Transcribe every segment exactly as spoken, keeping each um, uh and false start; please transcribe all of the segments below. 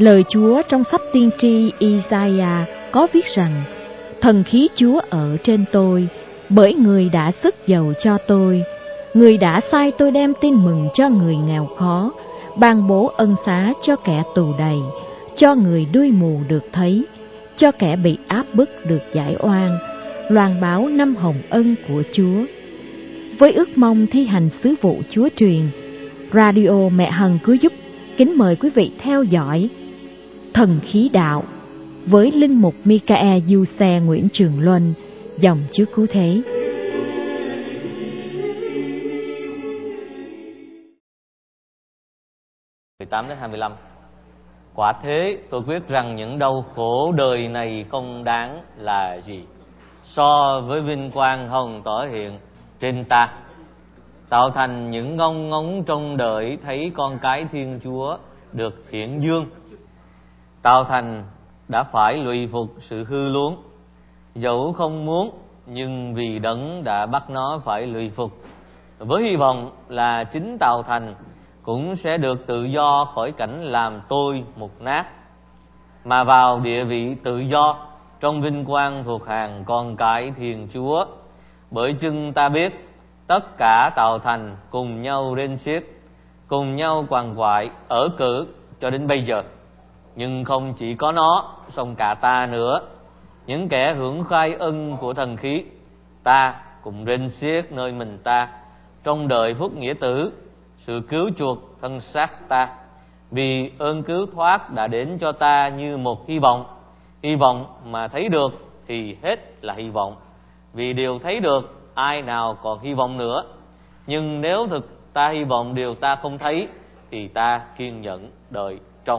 Lời Chúa trong sách tiên tri Isaiah có viết rằng: Thần khí Chúa ở trên tôi, bởi Người đã sức dầu cho tôi. Người đã sai tôi đem tin mừng cho người nghèo khó, ban bố ân xá cho kẻ tù đầy, cho người đuôi mù được thấy, cho kẻ bị áp bức được giải oan, loan báo năm hồng ân của Chúa. Với ước mong thi hành sứ vụ Chúa truyền, Radio Mẹ Hằng Cứu Giúp kính mời quý vị theo dõi Thần Khí Đạo với Linh mục Michael Du Xe Nguyễn Trường Luân, dòng Chúa Cứu Thế. mười tám đến hai mươi lăm. Quả thế tôi quyết rằng những đau khổ đời này không đáng là gì so với vinh quang hồng tỏ hiện trên ta, tạo thành những ngông ngóng trông đợi thấy con cái Thiên Chúa được hiển dương. Tạo thành đã phải lụy phục sự hư luống, dẫu không muốn, nhưng vì Đấng đã bắt nó phải lụy phục, với hy vọng là chính tạo thành cũng sẽ được tự do khỏi cảnh làm tôi mục nát, mà vào địa vị tự do trong vinh quang thuộc hàng con cái Thiên Chúa. Bởi chưng ta biết tất cả tạo thành cùng nhau rên xiết, cùng nhau quằn quại ở cử cho đến bây giờ. Nhưng không chỉ có nó, song cả ta nữa, những kẻ hưởng khai ân của thần khí, ta cùng rên xiết nơi mình ta trong đời phúc nghĩa tử, sự cứu chuộc thân xác ta, vì ơn cứu thoát đã đến cho ta như một hy vọng. Hy vọng mà thấy được thì hết là hy vọng, vì điều thấy được ai nào còn hy vọng nữa. Nhưng nếu thực ta hy vọng điều ta không thấy, thì ta kiên nhẫn đợi trông.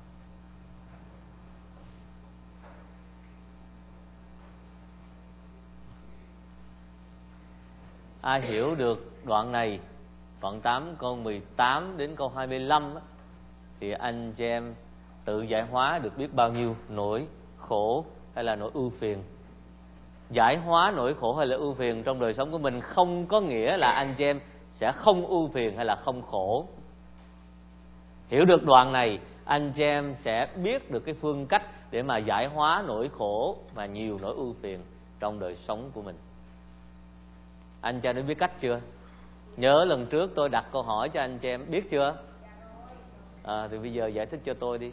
Ai hiểu được đoạn này, đoạn tám câu mười tám đến câu hai mươi lăm, thì anh chị em tự giải hóa được biết bao nhiêu nỗi khổ hay là nỗi ưu phiền. Giải hóa nỗi khổ hay là ưu phiền trong đời sống của mình không có nghĩa là anh chị em sẽ không ưu phiền hay là không khổ. Hiểu được đoạn này, anh chị em sẽ biết được cái phương cách để mà giải hóa nỗi khổ và nhiều nỗi ưu phiền trong đời sống của mình. Anh chị em đã biết cách chưa? Nhớ lần trước tôi đặt câu hỏi cho anh chị em, biết chưa? À, thì bây giờ giải thích cho tôi đi.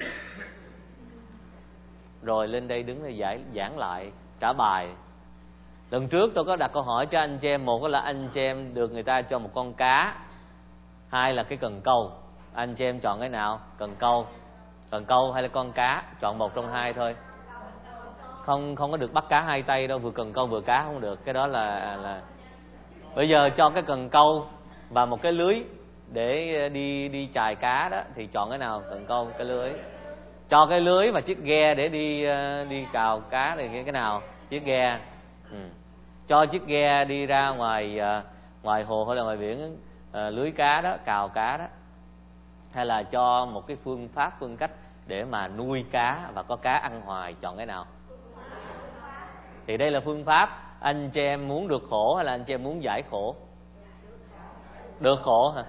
Rồi lên đây đứng đây giải giảng lại, trả bài. Lần trước tôi có đặt câu hỏi cho anh chị em, một là anh chị em được người ta cho một con cá, hai là cái cần câu. Anh chị em chọn cái nào? Cần câu, cần câu hay là con cá? Chọn một trong hai thôi. Không không có được bắt cá hai tay đâu, vừa cần câu vừa cá không được. Cái đó là là bây giờ cho cái cần câu và một cái lưới để đi đi chài cá đó, thì chọn cái nào? Cần câu, cái lưới. Cho cái lưới và chiếc ghe để đi đi cào cá thì cái nào? Chiếc ghe. Ừ. Cho chiếc ghe đi ra ngoài ngoài hồ hay là ngoài biển, lưới cá đó, cào cá đó. Hay là cho một cái phương pháp, phương cách để mà nuôi cá và có cá ăn hoài, chọn cái nào? Thì đây là phương pháp. Anh chị em muốn được khổ hay là anh chị em muốn giải khổ? Được khổ hả?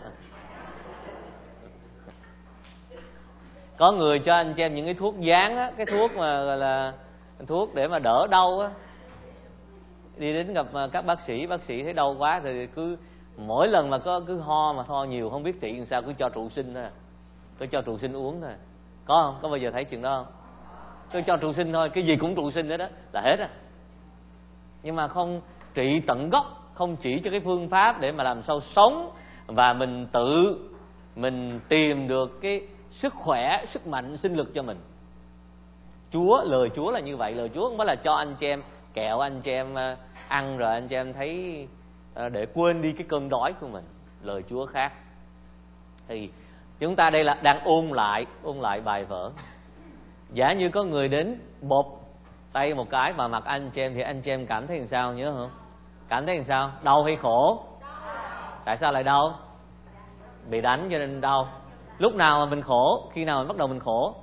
Có người cho anh chị em những cái thuốc dán á, cái thuốc mà gọi là thuốc để mà đỡ đau á. Đi đến gặp các bác sĩ, bác sĩ thấy đau quá thì cứ mỗi lần mà có cứ ho mà ho nhiều không biết trị làm sao, cứ cho trụ sinh thôi. Cứ cho trụ sinh uống thôi. Có không? Có bao giờ thấy chuyện đó không? Cứ cho trụ sinh thôi, cái gì cũng trụ sinh hết đó, là hết á. Nhưng mà không trị tận gốc, không chỉ cho cái phương pháp để mà làm sao sống và mình tự mình tìm được cái sức khỏe, sức mạnh, sinh lực cho mình. Chúa, lời Chúa là như vậy. Lời Chúa không phải là cho anh chị em kẹo anh chị em ăn rồi anh chị em thấy để quên đi cái cơn đói của mình. Lời Chúa khác. Thì chúng ta đây là đang ôn lại ôn lại bài vở. Giả như có người đến bột tay một cái vào mặt anh chị em, thì anh chị em cảm thấy làm sao, nhớ không? Cảm thấy làm sao? Đau hay khổ? Tại sao lại đau? Bị đánh cho nên đau. Lúc nào mà mình khổ? Khi nào mình bắt đầu mình khổ?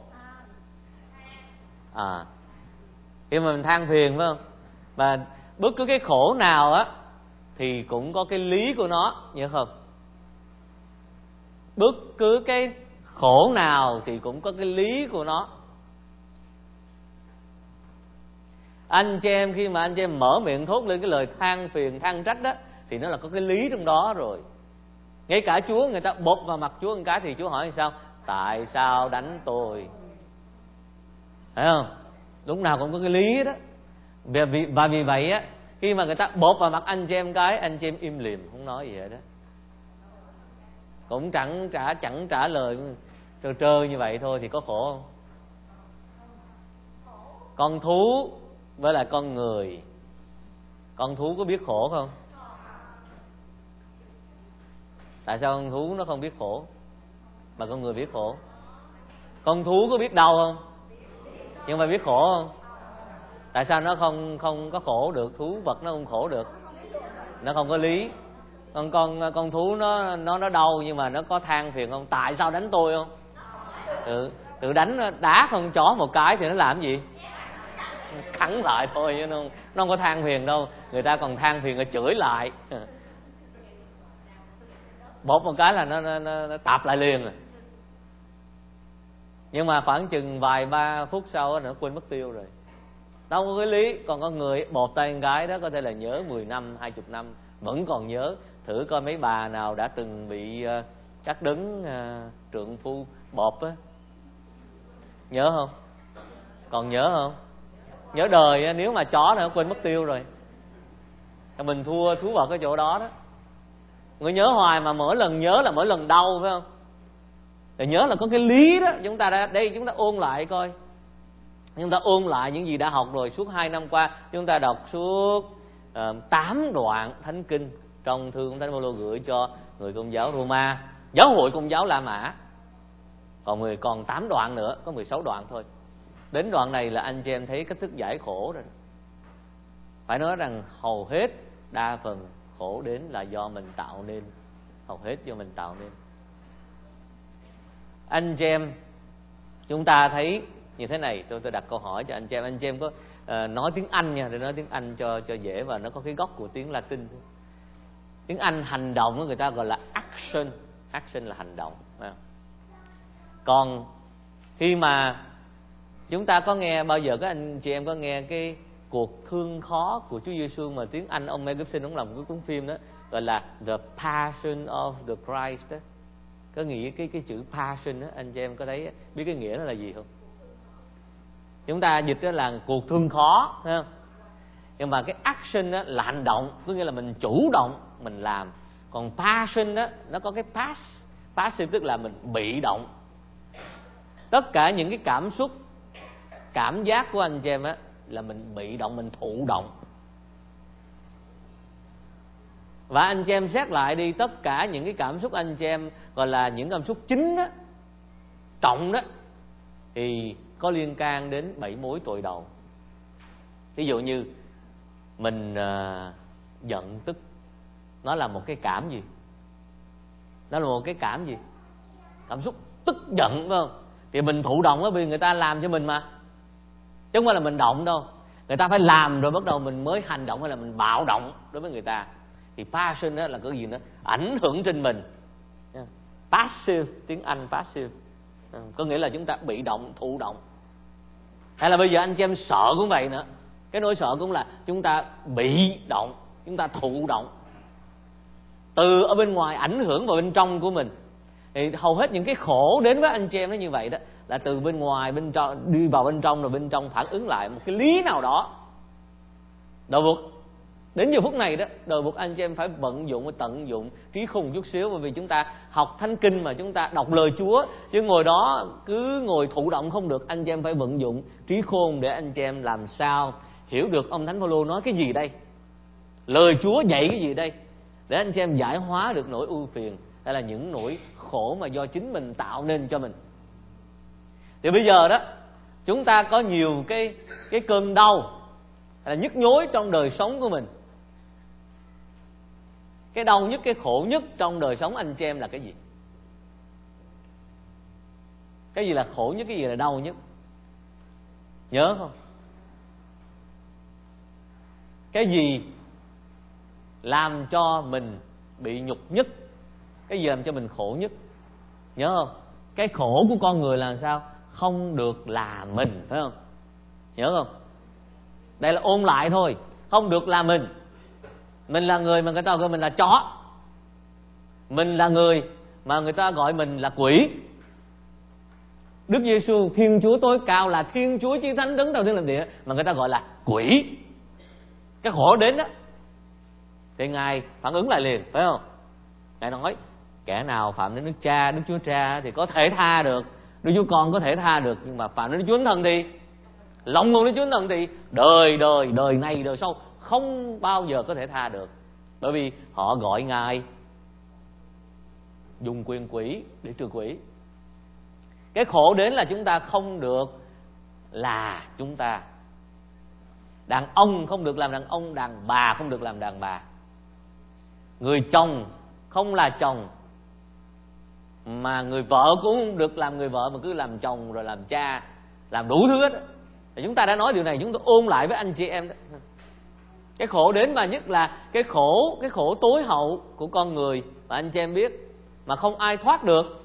À, khi mà mình than phiền, phải không? Và bất cứ cái khổ nào á thì cũng có cái lý của nó, nhớ không? Bất cứ cái khổ nào thì cũng có cái lý của nó. Anh chị em khi mà anh chị em mở miệng thốt lên cái lời than phiền than trách đó, thì nó là có cái lý trong đó rồi. Ngay cả Chúa, người ta bột vào mặt Chúa một cái thì Chúa hỏi làm sao? Tại sao đánh tôi? Thấy không? Lúc nào cũng có cái lý đó. Và vì, và vì vậy á, khi mà người ta bột vào mặt anh chị em cái, anh chị em im lìm không nói gì vậy đó, cũng chẳng trả chẳng trả lời trơ trơ như vậy thôi, thì có khổ không? Con thú với lại con người, con thú có biết khổ không? Tại sao con thú nó không biết khổ mà con người biết khổ? Con thú có biết đau không? Nhưng mà biết khổ không? Tại sao nó không không có khổ được? Thú vật nó không khổ được, nó không có lý. Con con con thú nó nó nó đau nhưng mà nó có than phiền không? Tại sao đánh tôi không? Tự tự đánh đá con chó một cái thì nó làm gì? Cắn lại thôi chứ nó không, nó không có than phiền đâu. Người ta còn than phiền rồi chửi lại, bóp một cái là nó, nó, nó, nó tạp lại liền rồi. Nhưng mà khoảng chừng vài ba phút sau nó quên mất tiêu rồi, đâu có cái lý. Còn con người bột tay một cái đó có thể là nhớ mười năm, hai mươi năm vẫn còn nhớ. Thử coi mấy bà nào đã từng bị uh, cắt đứng uh, trượng phu bột á, nhớ không? Còn nhớ không? Nhớ đời. Nếu mà chó nó quên mất tiêu rồi, mình thua thú vật ở chỗ đó đó. Người nhớ hoài mà mỗi lần nhớ là mỗi lần đau, phải không? Rồi nhớ là có cái lý đó. Chúng ta đã, đây chúng ta ôn lại coi, chúng ta ôn lại những gì đã học rồi. Suốt hai năm qua chúng ta đọc suốt uh, tám đoạn thánh kinh trong thư của Thánh Phaolô gửi cho người Công giáo Roma, giáo hội Công giáo La Mã. Còn người còn tám đoạn nữa, có mười sáu đoạn thôi. Đến đoạn này là anh chị em thấy cách thức giải khổ rồi. Phải nói rằng hầu hết, đa phần khổ đến là do mình tạo nên. Hầu hết do mình tạo nên. Anh chị em, chúng ta thấy như thế này. Tôi tôi đặt câu hỏi cho anh chị em. Anh chị em có uh, nói tiếng Anh nha, để nói tiếng Anh cho cho dễ, và nó có cái gốc của tiếng Latin. Tiếng Anh hành động người ta gọi là action. Action là hành động. Còn khi mà chúng ta có nghe bao giờ các anh chị em có nghe cái cuộc thương khó của Chúa Giêsu mà tiếng Anh ông Mel Gibson ông làm một cái cuốn phim đó gọi là The Passion of the Christ đó. Có nghĩa cái cái chữ passion đó, anh chị em có thấy biết cái nghĩa nó là gì không? Chúng ta dịch đó là cuộc thương khó, thấy không? Nhưng mà cái action đó là hành động, có nghĩa là mình chủ động mình làm. Còn passion đó nó có cái pass, passive tức là mình bị động. Tất cả những cái cảm xúc, cảm giác của anh chị em á là mình bị động, mình thụ động. Và anh chị em xét lại đi, tất cả những cái cảm xúc anh chị em gọi là những cảm xúc chính đó, trọng đó, thì có liên can đến bảy mối tội đầu. Ví dụ như mình uh, giận tức, nó là một cái cảm gì? Nó là một cái cảm gì? Cảm xúc tức giận, phải không? Thì mình thụ động á, vì người ta làm cho mình mà, chứ không phải là mình động đâu. Người ta phải làm rồi bắt đầu mình mới hành động, hay là mình bạo động đối với người ta. Thì passion đó là cái gì nữa? Ảnh hưởng trên mình. Passive, tiếng Anh passive, có nghĩa là chúng ta bị động, thụ động. Hay là bây giờ anh chị em sợ cũng vậy nữa. Cái nỗi sợ cũng là chúng ta bị động, chúng ta thụ động. Từ ở bên ngoài ảnh hưởng vào bên trong của mình. Thì hầu hết những cái khổ đến với anh chị em nó như vậy đó, là từ bên ngoài bên trong đi vào bên trong, rồi bên trong phản ứng lại một cái lý nào đó. Đầu buộc đến giờ phút này đó, đầu buộc anh chị em phải vận dụng, phải tận dụng trí khôn một chút xíu. Bởi vì chúng ta học thánh kinh mà, chúng ta đọc lời Chúa, chứ ngồi đó cứ ngồi thụ động không được. Anh chị em phải vận dụng trí khôn để anh chị em làm sao hiểu được ông Thánh Phaolô nói cái gì đây, lời Chúa dạy cái gì đây, để anh chị em giải hóa được nỗi ưu phiền hay là những nỗi khổ mà do chính mình tạo nên cho mình. Thì bây giờ đó, chúng ta có nhiều cái cái cơn đau hay là nhức nhối trong đời sống của mình. Cái đau nhất, cái khổ nhất trong đời sống anh chị em là cái gì? Cái gì là khổ nhất, cái gì là đau nhất? Nhớ không? Cái gì làm cho mình bị nhục nhất? Cái gì làm cho mình khổ nhất? Nhớ không? Cái khổ của con người là sao? Không được là mình, phải không? Hiểu không? Đây là ôn lại thôi. Không được là mình. Mình là người mà người ta gọi mình là chó. Mình là người mà người ta gọi mình là quỷ. Đức Giêsu Thiên Chúa tối cao là Thiên Chúa Chí Thánh Đấng Tạo Thiên Lập Địa, mà người ta gọi là quỷ. Cái khổ đến đó thì Ngài phản ứng lại liền, phải không? Ngài nói kẻ nào phạm đến Đức Cha, Đức Chúa Cha thì có thể tha được, Đức Chúa Con có thể tha được, nhưng mà phạm đến Đức Chúa Thánh Thần thì, lòng ngôn Đức Chúa Thánh Thần thì đời đời đời này đời sau không bao giờ có thể tha được. Bởi vì họ gọi Ngài dùng quyền quỷ để trừ quỷ. Cái khổ đến là chúng ta không được là chúng ta. Đàn ông không được làm đàn ông, đàn bà không được làm đàn bà. Người chồng không là chồng, mà người vợ cũng không được làm người vợ, mà cứ làm chồng rồi làm cha, làm đủ thứ hết. Thì chúng ta đã nói điều này, chúng ta ôn lại với anh chị em đó. Cái khổ đến mà nhất là cái khổ, cái khổ tối hậu của con người mà anh chị em biết, mà không ai thoát được.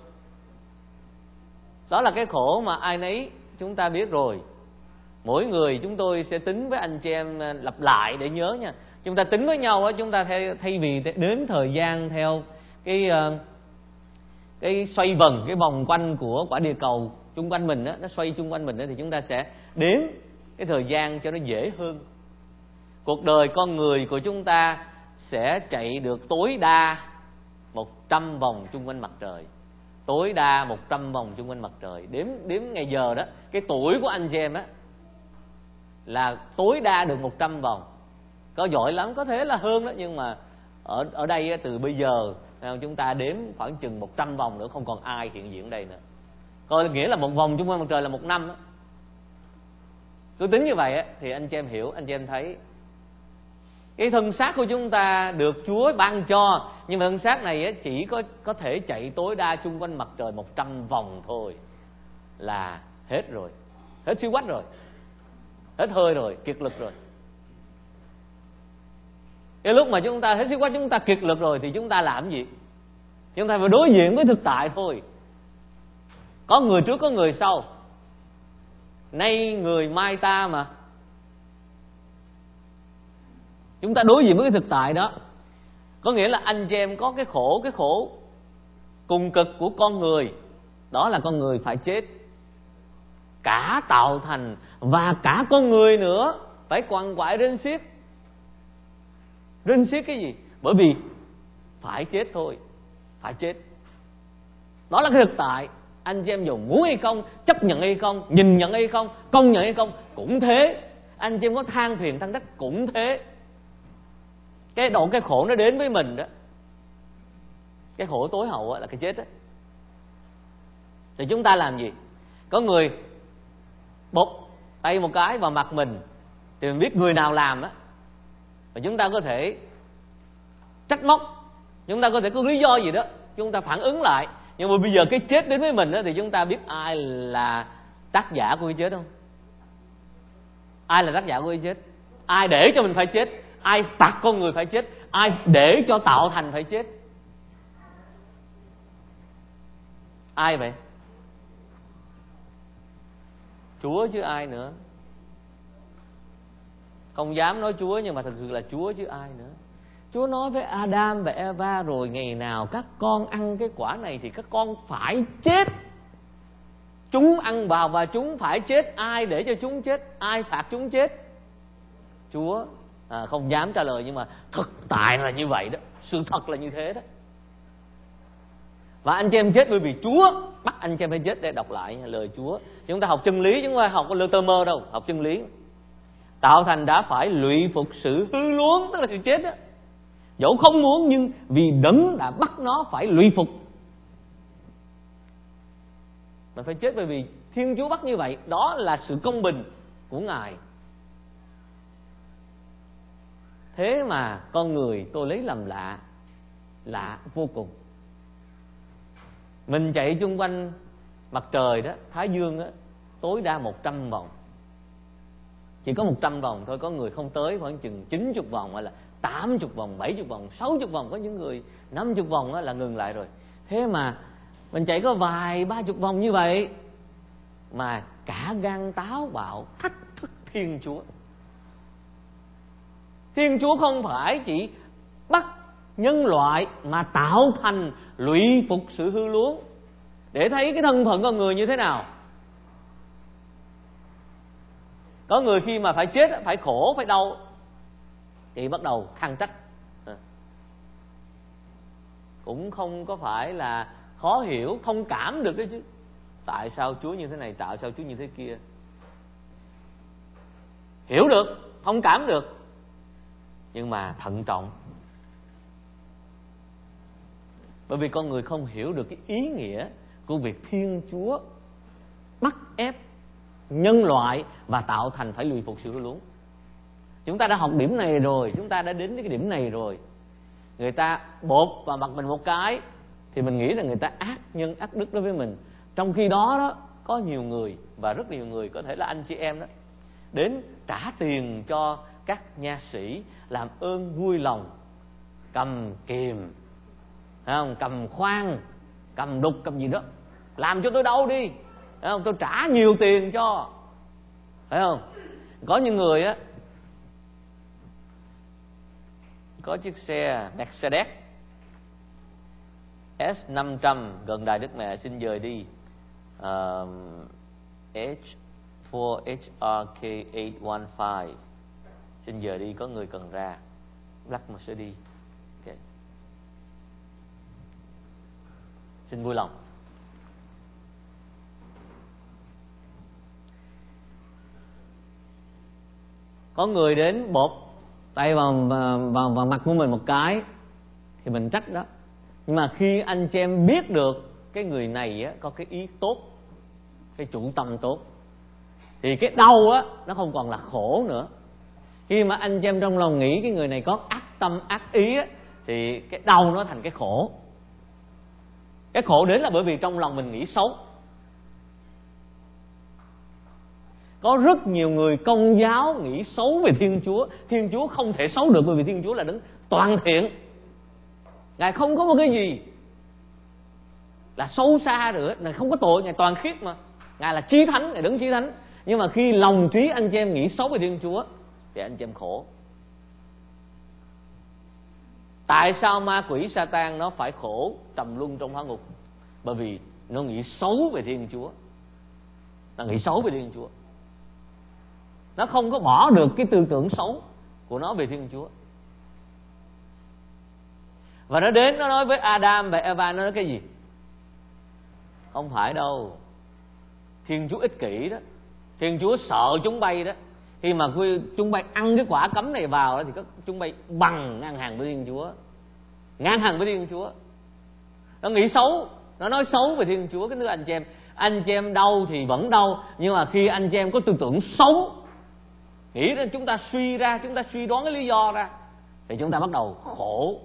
Đó là cái khổ mà ai nấy chúng ta biết rồi. Mỗi người chúng tôi sẽ tính với anh chị em lặp lại để nhớ nha. Chúng ta tính với nhau, chúng ta thay, thay vì đếm thời gian theo cái cái xoay vần, cái vòng quanh của quả địa cầu chung quanh mình đó, nó xoay chung quanh mình đó, thì chúng ta sẽ đếm cái thời gian cho nó dễ hơn. Cuộc đời con người của chúng ta sẽ chạy được tối đa một trăm vòng chung quanh mặt trời. Tối đa một trăm vòng chung quanh mặt trời. Đếm đếm ngày giờ đó, cái tuổi của anh chị em á là tối đa được một trăm vòng. Có giỏi lắm, có thể là hơn đó, nhưng mà ở ở đây từ bây giờ chúng ta đếm khoảng chừng một trăm vòng nữa không còn ai hiện diện ở đây nữa. Coi nghĩa là một vòng chung quanh mặt trời là một năm đó. Cứ tính như vậy á, thì anh chị em hiểu, anh chị em thấy cái thân xác của chúng ta được Chúa ban cho, nhưng mà thân xác này á, chỉ có có thể chạy tối đa chung quanh mặt trời một trăm vòng thôi là hết rồi, hết siêu quách rồi, hết hơi rồi, kiệt lực rồi. Cái lúc mà chúng ta hết siêu quách, chúng ta kiệt lực rồi thì chúng ta làm gì? Chúng ta phải đối diện với thực tại thôi. Có người trước có người sau, nay người mai ta mà. Chúng ta đối diện với cái thực tại đó. Có nghĩa là anh chị em có cái khổ, cái khổ cùng cực của con người. Đó là con người phải chết. Cả tạo thành và cả con người nữa phải quằn quại rên xiết. Rên xiết cái gì? Bởi vì phải chết thôi. Phải chết. Đó là cái thực tại. Anh chị em dù muốn hay không, chấp nhận hay không, nhìn nhận hay không, công nhận hay không, cũng thế. Anh chị em có than phiền than trách cũng thế. Cái độ cái khổ nó đến với mình đó, cái khổ tối hậu là cái chết đó. Thì chúng ta làm gì? Có người bột tay một cái vào mặt mình thì mình biết người nào làm á, và chúng ta có thể trách móc, chúng ta có thể có lý do gì đó chúng ta phản ứng lại. Nhưng mà bây giờ cái chết đến với mình đó, thì chúng ta biết ai là tác giả của cái chết không? Ai là tác giả của cái chết? Ai để cho mình phải chết? Ai phạt con người phải chết? Ai để cho tạo thành phải chết? Ai vậy? Chúa chứ ai nữa. Không dám nói Chúa, nhưng mà thật sự là Chúa chứ ai nữa. Chúa nói với Adam và Eva rồi, ngày nào các con ăn cái quả này thì các con phải chết. Chúng ăn vào và chúng phải chết. Ai để cho chúng chết? Ai phạt chúng chết? Chúa. À, không dám trả lời, nhưng mà thực tại là như vậy đó. Sự thật là như thế đó. Và anh chị em chết bởi vì Chúa bắt anh chị em phải chết. Để đọc lại lời Chúa. Chúng ta học chân lý chứ không phải học lơ tơ mơ đâu. Học chân lý. Tạo thành đã phải lụy phục sự hư luống, tức là sự chết đó. Dẫu không muốn, nhưng vì đấng đã bắt nó phải lụy phục. Mình phải chết bởi vì Thiên Chúa bắt như vậy. Đó là sự công bình của Ngài. Thế mà con người tôi lấy làm lạ. Lạ vô cùng. Mình chạy chung quanh mặt trời đó, Thái Dương đó, tối đa một trăm vòng. Chỉ có một trăm vòng thôi. Có người không tới khoảng chừng chín mươi vòng, hay là tám mươi vòng, bảy mươi vòng, sáu mươi vòng. Có những người năm mươi vòng là ngừng lại rồi. Thế mà Mình chạy có vài ba chục vòng như vậy mà cả gan táo bạo thách thức Thiên Chúa. Thiên Chúa không phải chỉ bắt nhân loại mà tạo thành lụy phục sự hư luống để thấy cái thân phận con người như thế nào. Có người khi mà phải chết, phải khổ, phải đau thì bắt đầu than trách. Cũng không có phải là khó hiểu, thông cảm được đấy chứ. Tại sao Chúa như thế này, tại sao Chúa như thế kia. Hiểu được, thông cảm được, nhưng mà thận trọng. Bởi vì con người không hiểu được cái ý nghĩa của việc Thiên Chúa bắt ép nhân loại và tạo thành phải lùi phục sự hư luống. Chúng ta đã học điểm này rồi, chúng ta đã đến cái điểm này rồi. Người ta bột vào mặt mình một cái thì mình nghĩ là người ta ác nhân ác đức đối với mình. Trong khi đó đó, có nhiều người, và rất nhiều người, có thể là anh chị em đó, đến trả tiền cho các nha sĩ làm ơn vui lòng cầm kìm, phải không? Cầm khoan, cầm đục, cầm gì đó, làm cho tôi đau đi, phải không? Tôi trả nhiều tiền cho, phải không? Có những người á, có chiếc xe Mercedes S năm trăm gần Đài Đức Mẹ, xin dời đi, uh, H four H R K eight one five, xin dời đi, có người cần ra. Black Mercedes, okay. Xin vui lòng. Có người đến bột tay vào, vào, vào, vào mặt của mình một cái thì mình trách đó. Nhưng mà khi anh chị em biết được cái người này á, có cái ý tốt, cái chủ tâm tốt, thì cái đau á nó không còn là khổ nữa. Khi mà anh chị em trong lòng nghĩ cái người này có ác tâm ác ý á, thì cái đau nó thành cái khổ. Cái khổ đến là bởi vì trong lòng mình nghĩ xấu. Có rất nhiều người Công giáo nghĩ xấu về Thiên Chúa. Thiên Chúa không thể xấu được, bởi vì Thiên Chúa là đấng toàn thiện. Ngài không có một cái gì là xấu xa được. Ngài không có tội, Ngài toàn khiết mà. Ngài là chí thánh, Ngài đấng chí thánh. Nhưng mà khi lòng trí anh chị em nghĩ xấu về Thiên Chúa thì anh chị em khổ. Tại sao ma quỷ Satan nó phải khổ trầm luân trong hỏa ngục? Bởi vì nó nghĩ xấu về Thiên Chúa. Nó nghĩ xấu về Thiên Chúa. Nó không có bỏ được cái tư tưởng xấu của nó về Thiên Chúa. Và nó đến nó nói với Adam và Eva, nó nói cái gì? Không phải đâu, Thiên Chúa ích kỷ đó. Thiên Chúa sợ chúng bay đó. Khi mà chúng bay ăn cái quả cấm này vào đó, thì chúng bay bằng ngang hàng với Thiên Chúa. Ngang hàng với Thiên Chúa. Nó nghĩ xấu, nó nói xấu về Thiên Chúa. Cái thứ anh chị em, anh chị em đau thì vẫn đau, nhưng mà khi anh chị em có tư tưởng xấu, nghĩ đến chúng ta suy ra, chúng ta suy đoán cái lý do ra, thì chúng ta bắt đầu khổ.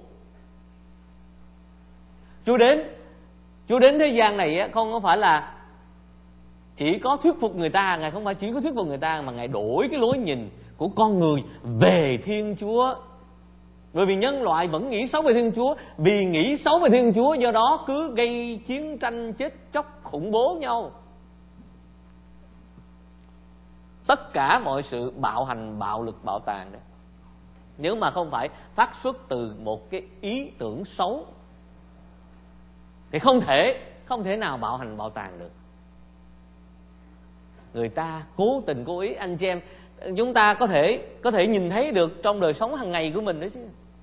Chúa đến Chúa đến thế gian này không có phải là chỉ có thuyết phục người ta. Ngài không phải chỉ có thuyết phục người ta, mà Ngài đổi cái lối nhìn của con người về Thiên Chúa. Bởi vì nhân loại vẫn nghĩ xấu về Thiên Chúa. Vì nghĩ xấu về Thiên Chúa, do đó cứ gây chiến tranh chết chóc khủng bố nhau. Tất cả mọi sự bạo hành, bạo lực, bạo tàn đó, nếu mà không phải phát xuất từ một cái ý tưởng xấu thì không thể Không thể nào bạo hành, bạo tàn được. Người ta cố tình cố ý, anh chị em, chúng ta có thể Có thể nhìn thấy được trong đời sống hàng ngày của mình đó chứ.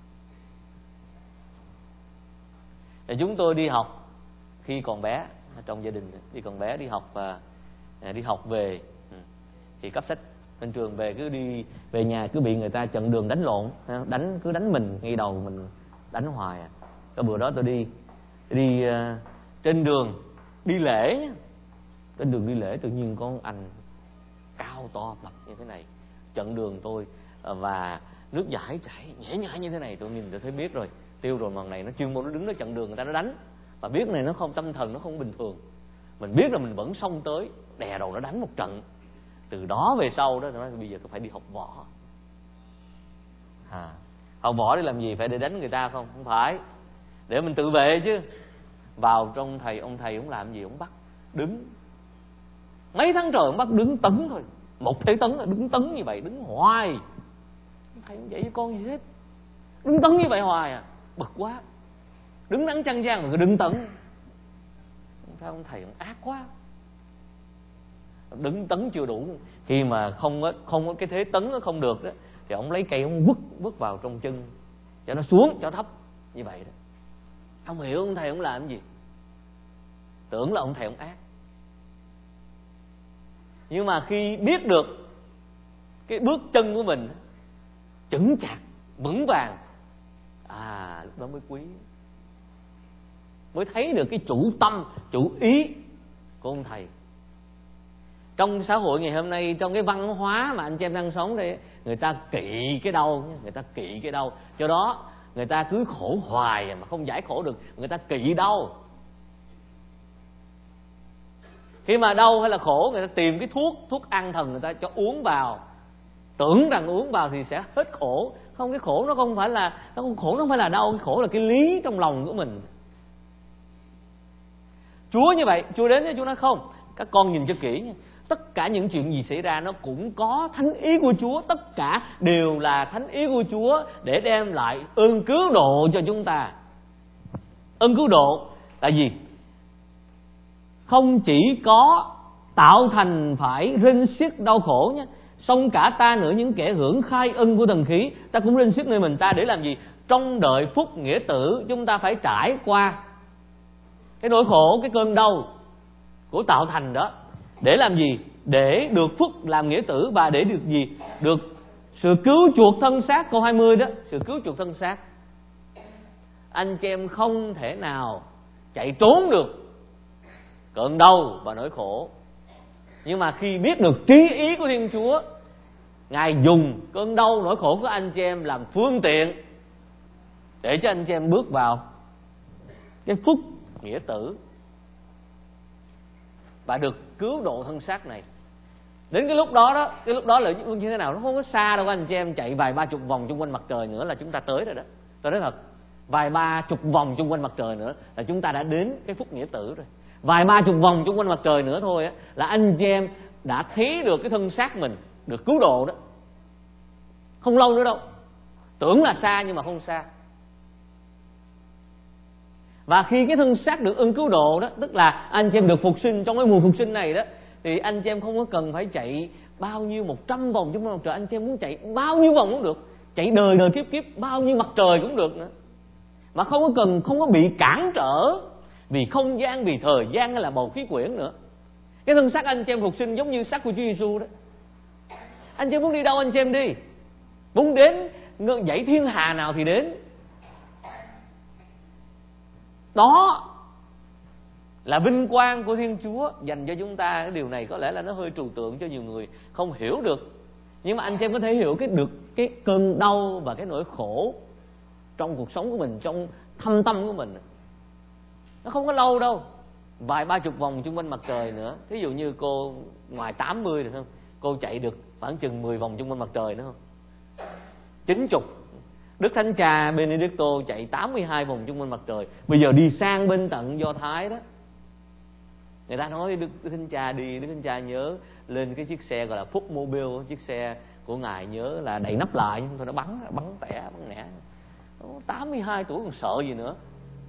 Thì chúng tôi đi học khi còn bé, trong gia đình đi còn bé, đi học và đi học về thì cắp sách bên trường về, cứ đi về nhà cứ bị người ta chặn đường đánh lộn, đánh cứ đánh mình ngay đầu, mình đánh hoài à. Cái bữa đó tôi đi đi uh, trên đường đi lễ, trên đường đi lễ tự nhiên có anh cao to mập như thế này chặn đường tôi, và nước giải chảy nhễ nhại như thế này. Tôi nhìn tôi thấy biết rồi, tiêu rồi, màn này nó chuyên môn nó đứng nó chặn đường người ta, nó đánh, và biết này nó không, tâm thần nó không bình thường. Mình biết là mình vẫn xông tới, đè đầu nó đánh một trận. Từ đó về sau đó, nói bây giờ tôi phải đi học võ. À, học võ để làm gì? Phải để đánh người ta không? Không phải, để mình tự vệ chứ. vào trong thầy, ông thầy ông làm gì? Ông bắt đứng mấy tháng trời, ông bắt đứng tấn thôi, một thế tấn là đứng tấn như vậy, đứng hoài. Thầy không dạy với con gì hết, đứng tấn như vậy hoài à, bực quá. Đứng nắng chăng chang mà cứ đứng tấn, sao ông thầy ông ác quá. Đứng tấn chưa đủ, khi mà không có không có cái thế tấn nó không được đó, thì ông lấy cây ông quất quất vào trong chân cho nó xuống, cho thấp như vậy đó. Ông hiểu ông thầy ông làm cái gì, tưởng là ông thầy ông ác. Nhưng mà khi biết được cái bước chân của mình chững chạc vững vàng, à lúc đó mới quý, mới thấy được cái chủ tâm chủ ý của ông thầy. Trong xã hội ngày hôm nay, trong cái văn hóa mà anh chị em đang sống đây, người ta kỵ cái đau, người ta kỵ cái đau, do đó người ta cứ khổ hoài mà không giải khổ được. Người ta kỵ đau. Khi mà đau hay là khổ, người ta tìm cái thuốc thuốc an thần, người ta cho uống vào, tưởng rằng uống vào thì sẽ hết khổ. Không, cái khổ nó không phải là nó không khổ nó không phải là đau, cái khổ là cái lý trong lòng của mình. Chúa như vậy, Chúa đến với Chúa nói không, các con nhìn cho kỹ nha, tất cả những chuyện gì xảy ra nó cũng có thánh ý của Chúa, tất cả đều là thánh ý của Chúa để đem lại ơn cứu độ cho chúng ta. Ơn cứu độ là gì? Không chỉ có tạo thành phải rên xiết đau khổ nhé, song cả ta nữa, những kẻ hưởng khai ân của thần khí, ta cũng rên xiết nơi mình ta để làm gì? Trong đời phúc nghĩa tử, chúng ta phải trải qua cái nỗi khổ, cái cơn đau của tạo thành đó, để làm gì? Để được phúc làm nghĩa tử, và để được gì? Được sự cứu chuộc thân xác. Câu hai mươi đó, sự cứu chuộc thân xác. Anh chị em không thể nào chạy trốn được cơn đau và nỗi khổ. Nhưng mà khi biết được trí ý của Thiên Chúa, Ngài dùng cơn đau nỗi khổ của anh chị em làm phương tiện để cho anh chị em bước vào cái phúc nghĩa tử và được cứu độ thân xác này. Đến cái lúc đó đó, cái lúc đó là như thế nào? Nó không có xa đâu anh chị em, chạy vài ba chục vòng xung quanh mặt trời nữa là chúng ta tới rồi đó. Tôi nói thật, vài ba chục vòng xung quanh mặt trời nữa là chúng ta đã đến cái phúc nghĩa tử rồi. Vài ba chục vòng xung quanh mặt trời nữa thôi á, là anh chị em đã thấy được cái thân xác mình được cứu độ đó. Không lâu nữa đâu. Tưởng là xa nhưng mà không xa. Và khi cái thân xác được ơn cứu độ đó, tức là anh chị em được phục sinh trong cái mùa phục sinh này đó, thì anh chị em không có cần phải chạy bao nhiêu một trăm vòng chung quanh mặt trời. Anh chị em muốn chạy bao nhiêu vòng cũng được, chạy đời đời kiếp kiếp bao nhiêu mặt trời cũng được nữa, mà không có cần không có bị cản trở vì không gian, vì thời gian hay là bầu khí quyển nữa. Cái thân xác anh chị em phục sinh giống như xác của Chúa Giêsu đó. Anh chị em muốn đi đâu anh chị em đi, muốn đến dãy thiên hà nào thì đến. Đó là vinh quang của Thiên Chúa dành cho chúng ta. Cái điều này có lẽ là nó hơi trừu tượng cho nhiều người không hiểu được, nhưng mà anh chị em có thể hiểu cái được cái cơn đau và cái nỗi khổ trong cuộc sống của mình, trong thâm tâm của mình. Nó không có lâu đâu, vài ba chục vòng xung quanh mặt trời nữa. Thí dụ như cô ngoài tám mươi được không, cô chạy được khoảng chừng mười vòng xung quanh mặt trời nữa không? Chín chục. Đức Thánh Cha Benedicto chạy tám mươi hai vòng xung quanh mặt trời. Bây giờ đi sang bên tận Do Thái đó, người ta nói Đức, Đức Thánh Cha đi, Đức Thánh Cha nhớ lên cái chiếc xe gọi là Phúc Mobile, chiếc xe của Ngài nhớ là đậy nắp lại, nhưng thôi nó bắn, bắn tẻ, bắn nẻ. tám mươi hai tuổi còn sợ gì nữa.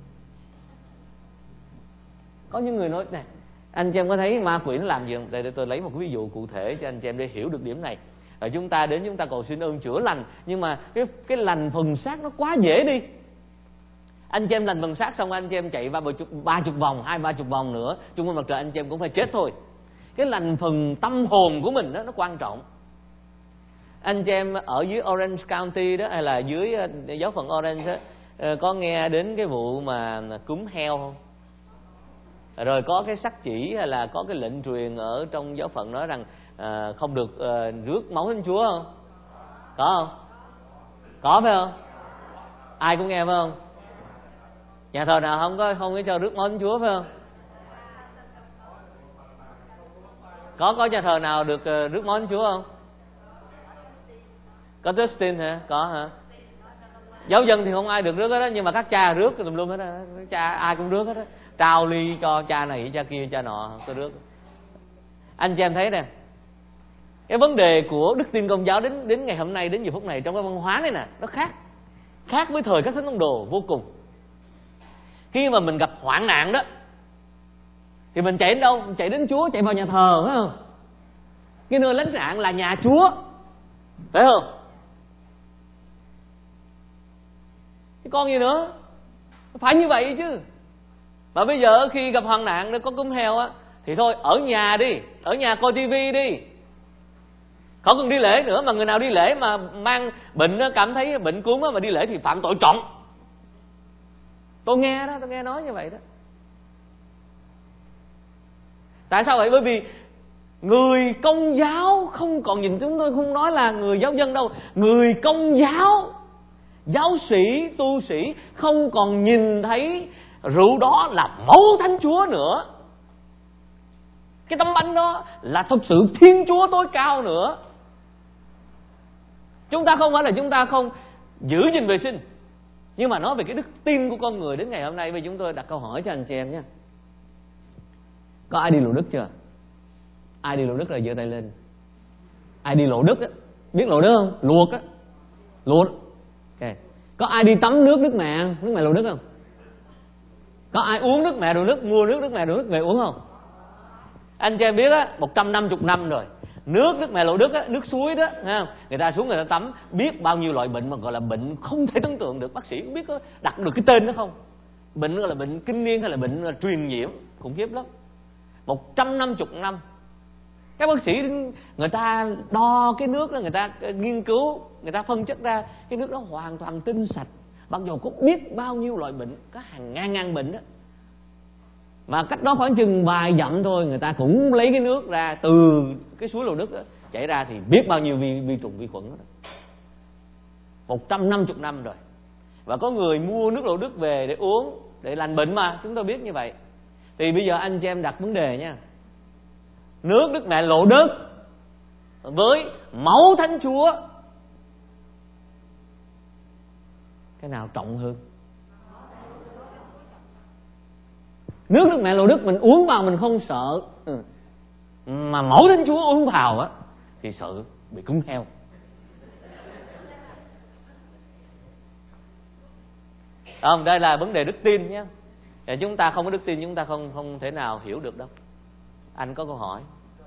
Có những người nói này, anh chị em có thấy ma quỷ nó làm gì không? Để tôi lấy một cái ví dụ cụ thể cho anh chị em để hiểu được điểm này. Rồi chúng ta đến chúng ta cầu xin ơn chữa lành, nhưng mà cái cái lành phần xác nó quá dễ đi. Anh chị em lành phần xác xong anh chị em chạy ba chục ba chục vòng, hai ba chục vòng nữa chung quanh mặt trời anh chị em cũng phải chết thôi. Cái lành phần tâm hồn của mình đó nó quan trọng. Anh chị em ở dưới Orange County đó, hay là dưới giáo phận Orange đó, có nghe đến cái vụ mà cúm heo không? Rồi có cái sắc chỉ hay là có cái lệnh truyền ở trong giáo phận nói rằng à, không được à, rước máu Thánh Chúa không? Có không? Có phải không? Ai cũng nghe phải không? Nhà thờ nào không có không có cho rước máu Thánh Chúa phải không? Có có nhà thờ nào được uh, rước máu Thánh Chúa không? Có Dustin hả? Có hả? Giáo dân thì không ai được rước hết đó, nhưng mà các cha rước tùm lum hết đó. Các cha ai cũng rước hết đó. trao ly cho cha này cha kia cha nọ có rước. Anh chị em thấy nè, cái vấn đề của đức tin Công giáo đến đến ngày hôm nay, đến giờ phút này, trong cái văn hóa này nè, nó khác khác với thời các thánh tông đồ vô cùng. Khi mà mình gặp hoạn nạn đó thì mình chạy đến đâu? Mình chạy đến Chúa, chạy vào nhà thờ, phải không? Cái nơi lánh nạn là nhà Chúa, phải không? Cái con gì nữa? Phải như vậy chứ. Và bây giờ khi gặp hoạn nạn nó có cúm heo á, thì thôi ở nhà đi, ở nhà coi tivi đi, không cần đi lễ nữa. Mà người nào đi lễ mà mang bệnh, cảm thấy bệnh cúm mà đi lễ thì phạm tội trọng. Tôi nghe đó, tôi nghe nói như vậy đó. Tại sao vậy? Bởi vì người Công giáo không còn nhìn, chúng tôi không nói là người giáo dân đâu, người Công giáo, giáo sĩ, tu sĩ không còn nhìn thấy rượu đó là máu Thánh Chúa nữa. Cái tấm bánh đó là thực sự Thiên Chúa tối cao nữa. Chúng ta không phải là chúng ta không giữ gìn vệ sinh, nhưng mà nói về cái đức tin của con người đến ngày hôm nay. Vì chúng tôi đặt câu hỏi cho anh chị em nhé. Có ai đi lộ đức chưa? Ai đi lộ đức là giơ tay lên. Ai đi lộ đức á? Biết lộ đức không? Luộc á. Luộc. Ok. Có ai đi tắm nước Đức Mẹ, nước mẹ lộ đức không? Có ai uống nước mẹ lộ đức, mua nước Đức Mẹ lộ đức về uống không? Anh chị em biết á, một trăm năm mươi năm rồi, nước Đức Mẹ Lộ Đức á, nước suối đó, nghe không? Người ta xuống người ta tắm, biết bao nhiêu loại bệnh mà gọi là bệnh không thể tưởng tượng được. Bác sĩ cũng biết có đặt được cái tên đó không? Bệnh gọi là bệnh kinh niên hay là bệnh là truyền nhiễm, khủng khiếp lắm. Một trăm năm mươi năm, các bác sĩ người ta đo cái nước đó, người ta nghiên cứu, người ta phân tích ra cái nước đó hoàn toàn tinh sạch. Mặc dù có biết bao nhiêu loại bệnh, có hàng ngàn ngàn bệnh đó, mà cách đó khoảng chừng vài dặm thôi, người ta cũng lấy cái nước ra từ cái suối Lộ Đức đó, chảy ra thì biết bao nhiêu vi, vi trùng vi khuẩn đó. Một trăm năm mươi năm rồi. Và có người mua nước Lộ Đức về để uống, để lành bệnh mà, chúng tôi biết như vậy. Thì bây giờ anh chị em đặt vấn đề nha. Nước Đức Mẹ Lộ Đức với máu Thánh Chúa, cái nào trọng hơn? Nước Đức Mẹ Lộ Đức mình uống vào mình không sợ, ừ. Mà máu Thánh Chúa uống vào á thì sợ bị cúm heo. Không, đây là vấn đề đức tin nhé. Chúng ta không có đức tin, chúng ta không không thể nào hiểu được đâu. Anh có câu hỏi.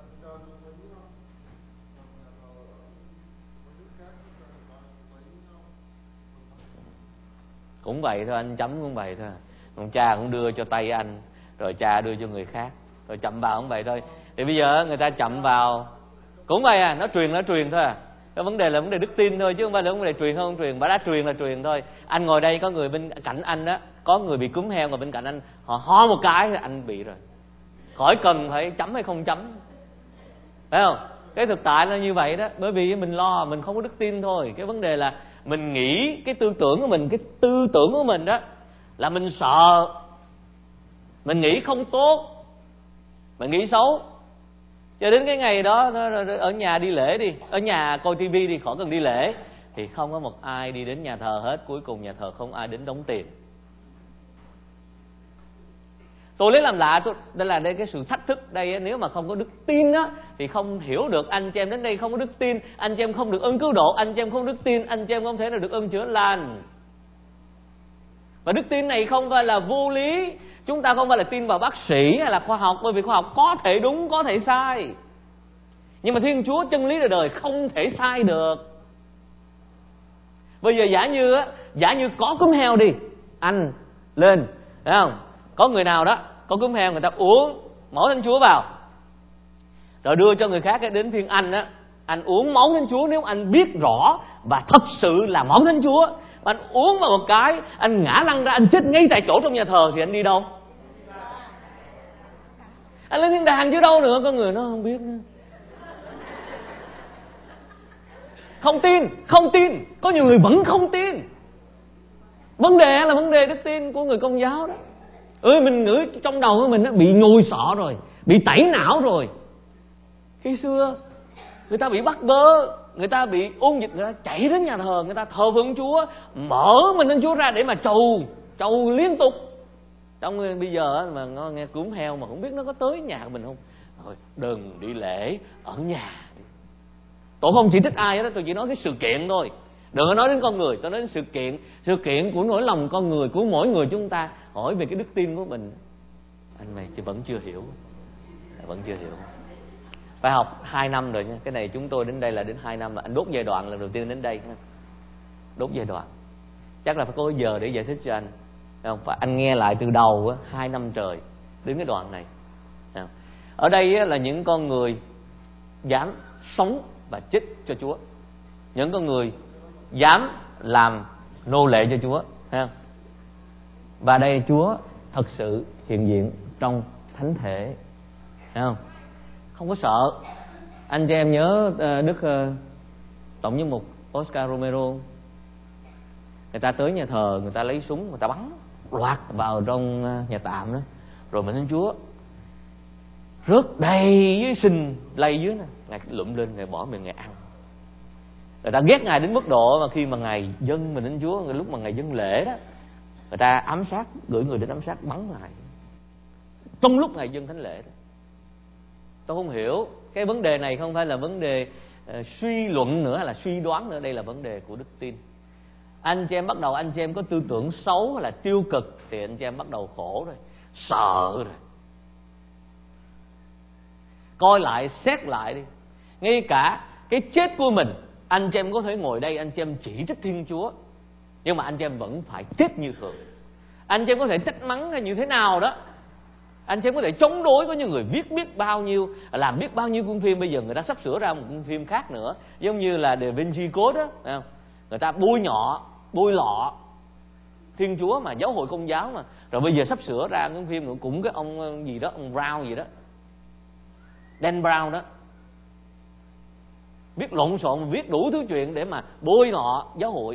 Cũng vậy thôi, anh chấm cũng vậy thôi. Còn cha cũng đưa cho tay anh, rồi cha đưa cho người khác, rồi chậm vào cũng vậy thôi. Thì bây giờ người ta chậm vào cũng vậy à, nó truyền nó truyền thôi à. Cái vấn đề là vấn đề đức tin thôi, chứ không phải là vấn đề truyền không truyền. Bà đã truyền là truyền thôi. Anh ngồi đây, có người bên cạnh anh đó, có người bị cúm heo, ngồi bên cạnh anh, họ ho một cái thì anh bị rồi, khỏi cần phải chấm hay không chấm, phải không? Cái thực tại là như vậy đó. Bởi vì mình lo, mình không có đức tin thôi. Cái vấn đề là mình nghĩ cái tư tưởng của mình, cái tư tưởng của mình đó là mình sợ, mình nghĩ không tốt, mình nghĩ xấu. Cho đến cái ngày đó ở nhà đi lễ đi, ở nhà coi tivi đi, khỏi cần đi lễ, thì không có một ai đi đến nhà thờ hết. Cuối cùng nhà thờ không ai đến đóng tiền. Tôi lấy làm lạ, tôi, đây là đây cái sự thách thức đây. Nếu mà không có đức tin á thì không hiểu được. Anh chị em đến đây không có đức tin, anh chị em không được ơn cứu độ, anh chị em không đức tin, anh chị em không thể nào được ơn chữa lành. Và đức tin này không phải là vô lý. Chúng ta không phải là tin vào bác sĩ hay là khoa học, bởi vì khoa học có thể đúng, có thể sai. Nhưng mà Thiên Chúa, chân lý đời đời không thể sai được. Bây giờ giả như á, giả như có cúm heo đi, anh lên, thấy không? Có người nào đó có cúm heo, người ta uống máu Thánh Chúa vào, rồi đưa cho người khác. Đến phiên anh á, anh uống máu Thánh Chúa. Nếu anh biết rõ và thật sự là máu Thánh Chúa, anh uống vào một cái, anh ngã lăn ra, anh chết ngay tại chỗ trong nhà thờ, thì anh đi đâu? Anh lên thiên đàng chứ đâu nữa. Có người nó không biết nữa. Không tin, không tin. Có nhiều người vẫn không tin. Vấn đề là vấn đề đức tin của người Công giáo đó. Ừ, mình ngửi trong đầu của mình nó bị nhồi sọ rồi, bị tẩy não rồi. Khi xưa người ta bị bắt bớ, người ta bị ôn dịch, người ta chạy đến nhà thờ, người ta thờ phượng Chúa, mở mình lên Chúa ra để mà trầu, trầu liên tục. Trong bây giờ mà nó nghe cúng heo mà không biết nó có tới nhà của mình không. Thôi đừng đi lễ ở nhà. Tôi không chỉ trích ai đó, tôi chỉ nói cái sự kiện thôi. Đừng có nói đến con người, tôi nói đến sự kiện. Sự kiện của nỗi lòng con người, của mỗi người chúng ta. Hỏi về cái đức tin của mình. Anh mày chứ vẫn chưa hiểu. Vẫn chưa hiểu. Phải học hai năm rồi nha. Cái này chúng tôi đến đây là đến hai năm rồi. Anh đốt giai đoạn lần đầu tiên đến đây. Đốt giai đoạn. Chắc là phải có giờ để giải thích cho anh. Không? Và anh nghe lại từ đầu hai năm trời đến cái đoạn này. Không? Ở đây là những con người dám sống và chết cho Chúa. Những con người dám làm nô lệ cho Chúa. Không? Và đây Chúa thật sự hiện diện trong thánh thể. Không? Không có sợ. Anh chị em nhớ Đức uh, Tổng giám mục Oscar Romero. Người ta tới nhà thờ, người ta lấy súng, người ta bắn loạt vào trong nhà tạm đó. Rồi mà Thánh Chúa rớt đầy với sình lây dưới nè. Ngài lụm lên, Ngài bỏ miệng Ngài ăn. Người ta ghét Ngài đến mức độ mà khi mà Ngài dâng mình Thánh Chúa, lúc mà Ngài dâng lễ đó, người ta ám sát, gửi người đến ám sát bắn Ngài trong lúc Ngài dâng thánh lễ đó. Tôi không hiểu. Cái vấn đề này không phải là vấn đề uh, suy luận nữa hay là suy đoán nữa. Đây là vấn đề của đức tin. Anh chị em bắt đầu anh chị em có tư tưởng xấu hay là tiêu cực thì anh chị em bắt đầu khổ rồi, sợ rồi. Coi lại, xét lại đi. Ngay cả cái chết của mình, anh chị em có thể ngồi đây anh chị em chỉ trích Thiên Chúa, nhưng mà anh chị em vẫn phải chết như thường. Anh chị em có thể trách mắng hay như thế nào đó, anh chị em có thể chống đối. Có những người viết biết bao nhiêu, làm biết bao nhiêu cuốn phim. Bây giờ người ta sắp sửa ra một cuốn phim khác nữa, giống như là Da Vinci Code đó, thấy không? Người ta bôi nhọ, bôi lọ Thiên Chúa mà, giáo hội Công giáo mà. Rồi bây giờ sắp sửa ra cuốn phim nữa, cũng cái ông gì đó, ông Brown gì đó, Dan Brown đó, viết lộn xộn, viết đủ thứ chuyện để mà bôi nhọ giáo hội.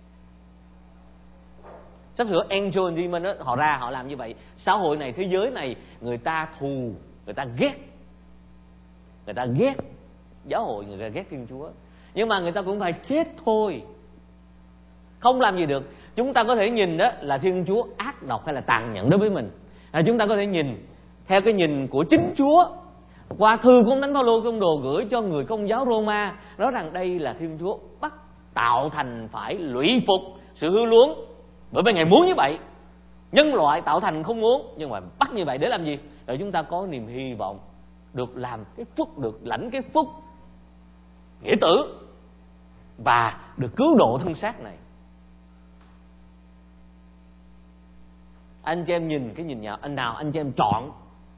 Sắp sửa Angel and Demon đó, họ ra họ làm như vậy. Xã hội này, thế giới này, người ta thù, người ta ghét, người ta ghét giáo hội, người ta ghét Thiên Chúa. Nhưng mà người ta cũng phải chết thôi, không làm gì được. Chúng ta có thể nhìn đó là Thiên Chúa ác độc hay là tàn nhẫn đối với mình, à, chúng ta có thể nhìn theo cái nhìn của chính Chúa qua thư của ông Thánh Phaolô công đồ gửi cho người Công giáo Roma, nói rằng đây là Thiên Chúa bắt tạo thành phải lụy phục sự hư luống. Bởi vì Ngài muốn như vậy, nhân loại tạo thành không muốn, nhưng mà bắt như vậy để làm gì? Để chúng ta có niềm hy vọng được làm cái phúc, được lãnh cái phúc nghĩa tử và được cứu độ thân xác này. Anh chị em nhìn cái nhìn nhau, anh nào anh chị em chọn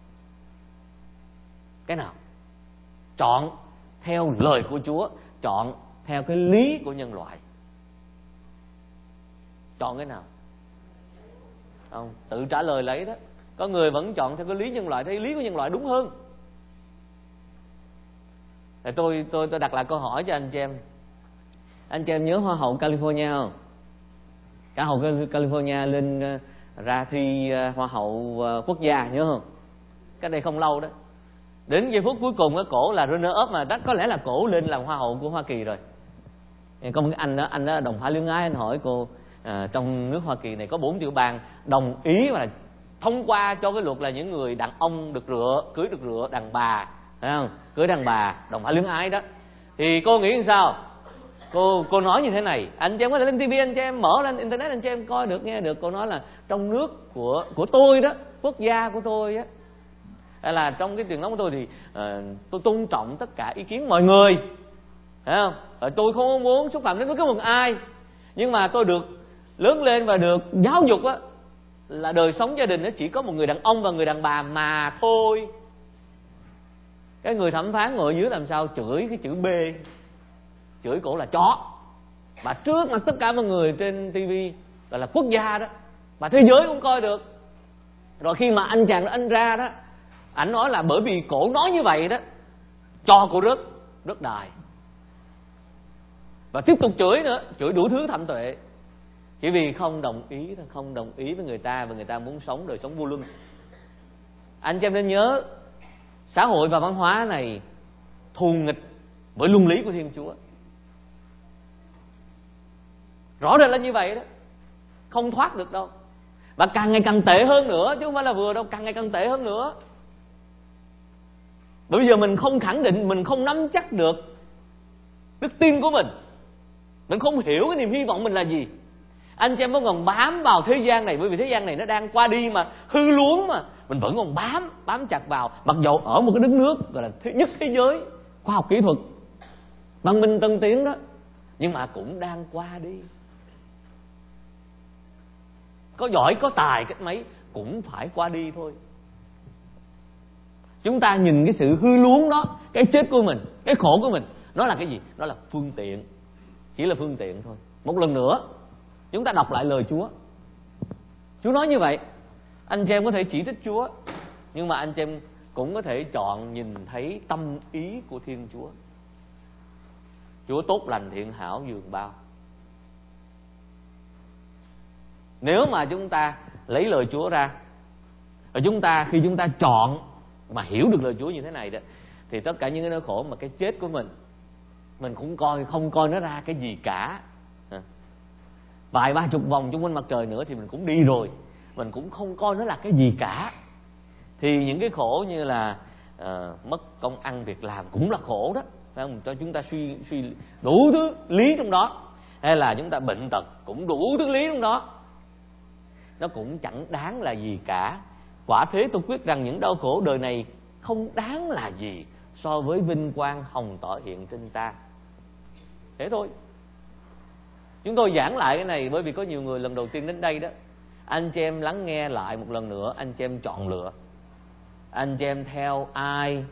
cái nào? Chọn theo lời của Chúa, chọn theo cái lý của nhân loại. Chọn cái nào? Không, tự trả lời lấy đó. Có người vẫn chọn theo cái lý nhân loại, thấy lý của nhân loại đúng hơn. Thì tôi tôi tôi đặt lại câu hỏi cho anh chị em. Anh chị em nhớ Hoa hậu California không? Cả hậu California lên ra thi Hoa hậu quốc gia, nhớ không? Cách đây không lâu đó. Đến giây phút cuối cùng cổ là runner up mà, đó có lẽ là cổ lên làm Hoa hậu của Hoa Kỳ rồi. Có một cái anh đó, anh đó đồng phải luyến ái, anh hỏi cô, à, trong nước Hoa Kỳ này có bốn tiểu bang đồng ý và thông qua cho cái luật là những người đàn ông được rửa, cưới được rửa đàn bà, phải không? Cưới đàn bà, đồng phải luyến ái đó. Thì cô nghĩ làm sao? Cô cô nói như thế này, anh chị em có thể lên ti vi, anh chị em mở lên internet, anh chị em coi được, nghe được. Cô nói là trong nước của của tôi đó, quốc gia của tôi á, hay là trong cái truyền thống của tôi thì uh, tôi tôn trọng tất cả ý kiến mọi người, phải không? Rồi tôi không muốn xúc phạm đến bất cứ một ai, nhưng mà tôi được lớn lên và được giáo dục á là đời sống gia đình nó chỉ có một người đàn ông và người đàn bà mà thôi. Cái người thẩm phán ngồi dưới làm sao chửi cái chữ B, chửi cổ là chó, và trước mặt tất cả mọi người trên ti vi, gọi là quốc gia đó, và thế giới cũng coi được. Rồi khi mà anh chàng đó anh ra đó, ảnh nói là bởi vì cổ nói như vậy đó, cho cổ rớt rớt đài, và tiếp tục chửi nữa, chửi đủ thứ thậm tệ, chỉ vì không đồng ý, không đồng ý với người ta, và người ta muốn sống đời sống vô luân. Anh chị em nên nhớ, xã hội và văn hóa này thù nghịch với luân lý của Thiên Chúa. Rõ rệt là như vậy đó, không thoát được đâu. Và càng ngày càng tệ hơn nữa, chứ không phải là vừa đâu, càng ngày càng tệ hơn nữa. Bởi bây giờ mình không khẳng định, mình không nắm chắc được đức tin của mình, mình không hiểu cái niềm hy vọng mình là gì. Anh chị em vẫn còn bám vào thế gian này, bởi vì thế gian này nó đang qua đi mà, hư luống mà. Mình vẫn còn bám, bám chặt vào, mặc dầu ở một cái đất nước gọi là thứ nhất thế giới, khoa học kỹ thuật, văn minh tân tiến đó, nhưng mà cũng đang qua đi. Có giỏi, có tài cách mấy cũng phải qua đi thôi. Chúng ta nhìn cái sự hư luống đó, cái chết của mình, cái khổ của mình, nó là cái gì? Nó là phương tiện, chỉ là phương tiện thôi. Một lần nữa chúng ta đọc lại lời Chúa. Chúa nói như vậy. Anh chị em có thể chỉ trích Chúa, nhưng mà anh chị em cũng có thể chọn nhìn thấy tâm ý của Thiên Chúa. Chúa tốt lành thiện hảo dường bao. Nếu mà chúng ta lấy lời Chúa ra, và chúng ta khi chúng ta chọn mà hiểu được lời Chúa như thế này đó, thì tất cả những cái nỗi khổ mà cái chết của mình, mình cũng coi không coi nó ra cái gì cả. Vài ba chục vòng chung quanh mặt trời nữa thì mình cũng đi rồi, mình cũng không coi nó là cái gì cả. Thì những cái khổ như là uh, mất công ăn việc làm cũng là khổ đó, phải không? Cho chúng ta suy suy đủ thứ lý trong đó. Hay là chúng ta bệnh tật cũng đủ thứ lý trong đó, nó cũng chẳng đáng là gì cả. Quả thế tôi quyết rằng những đau khổ đời này không đáng là gì so với vinh quang hồng tỏ hiện trên ta. Thế thôi. Chúng tôi giảng lại cái này bởi vì có nhiều người lần đầu tiên đến đây đó. Anh chị em lắng nghe lại một lần nữa, anh chị em chọn lựa. Anh chị em theo ai?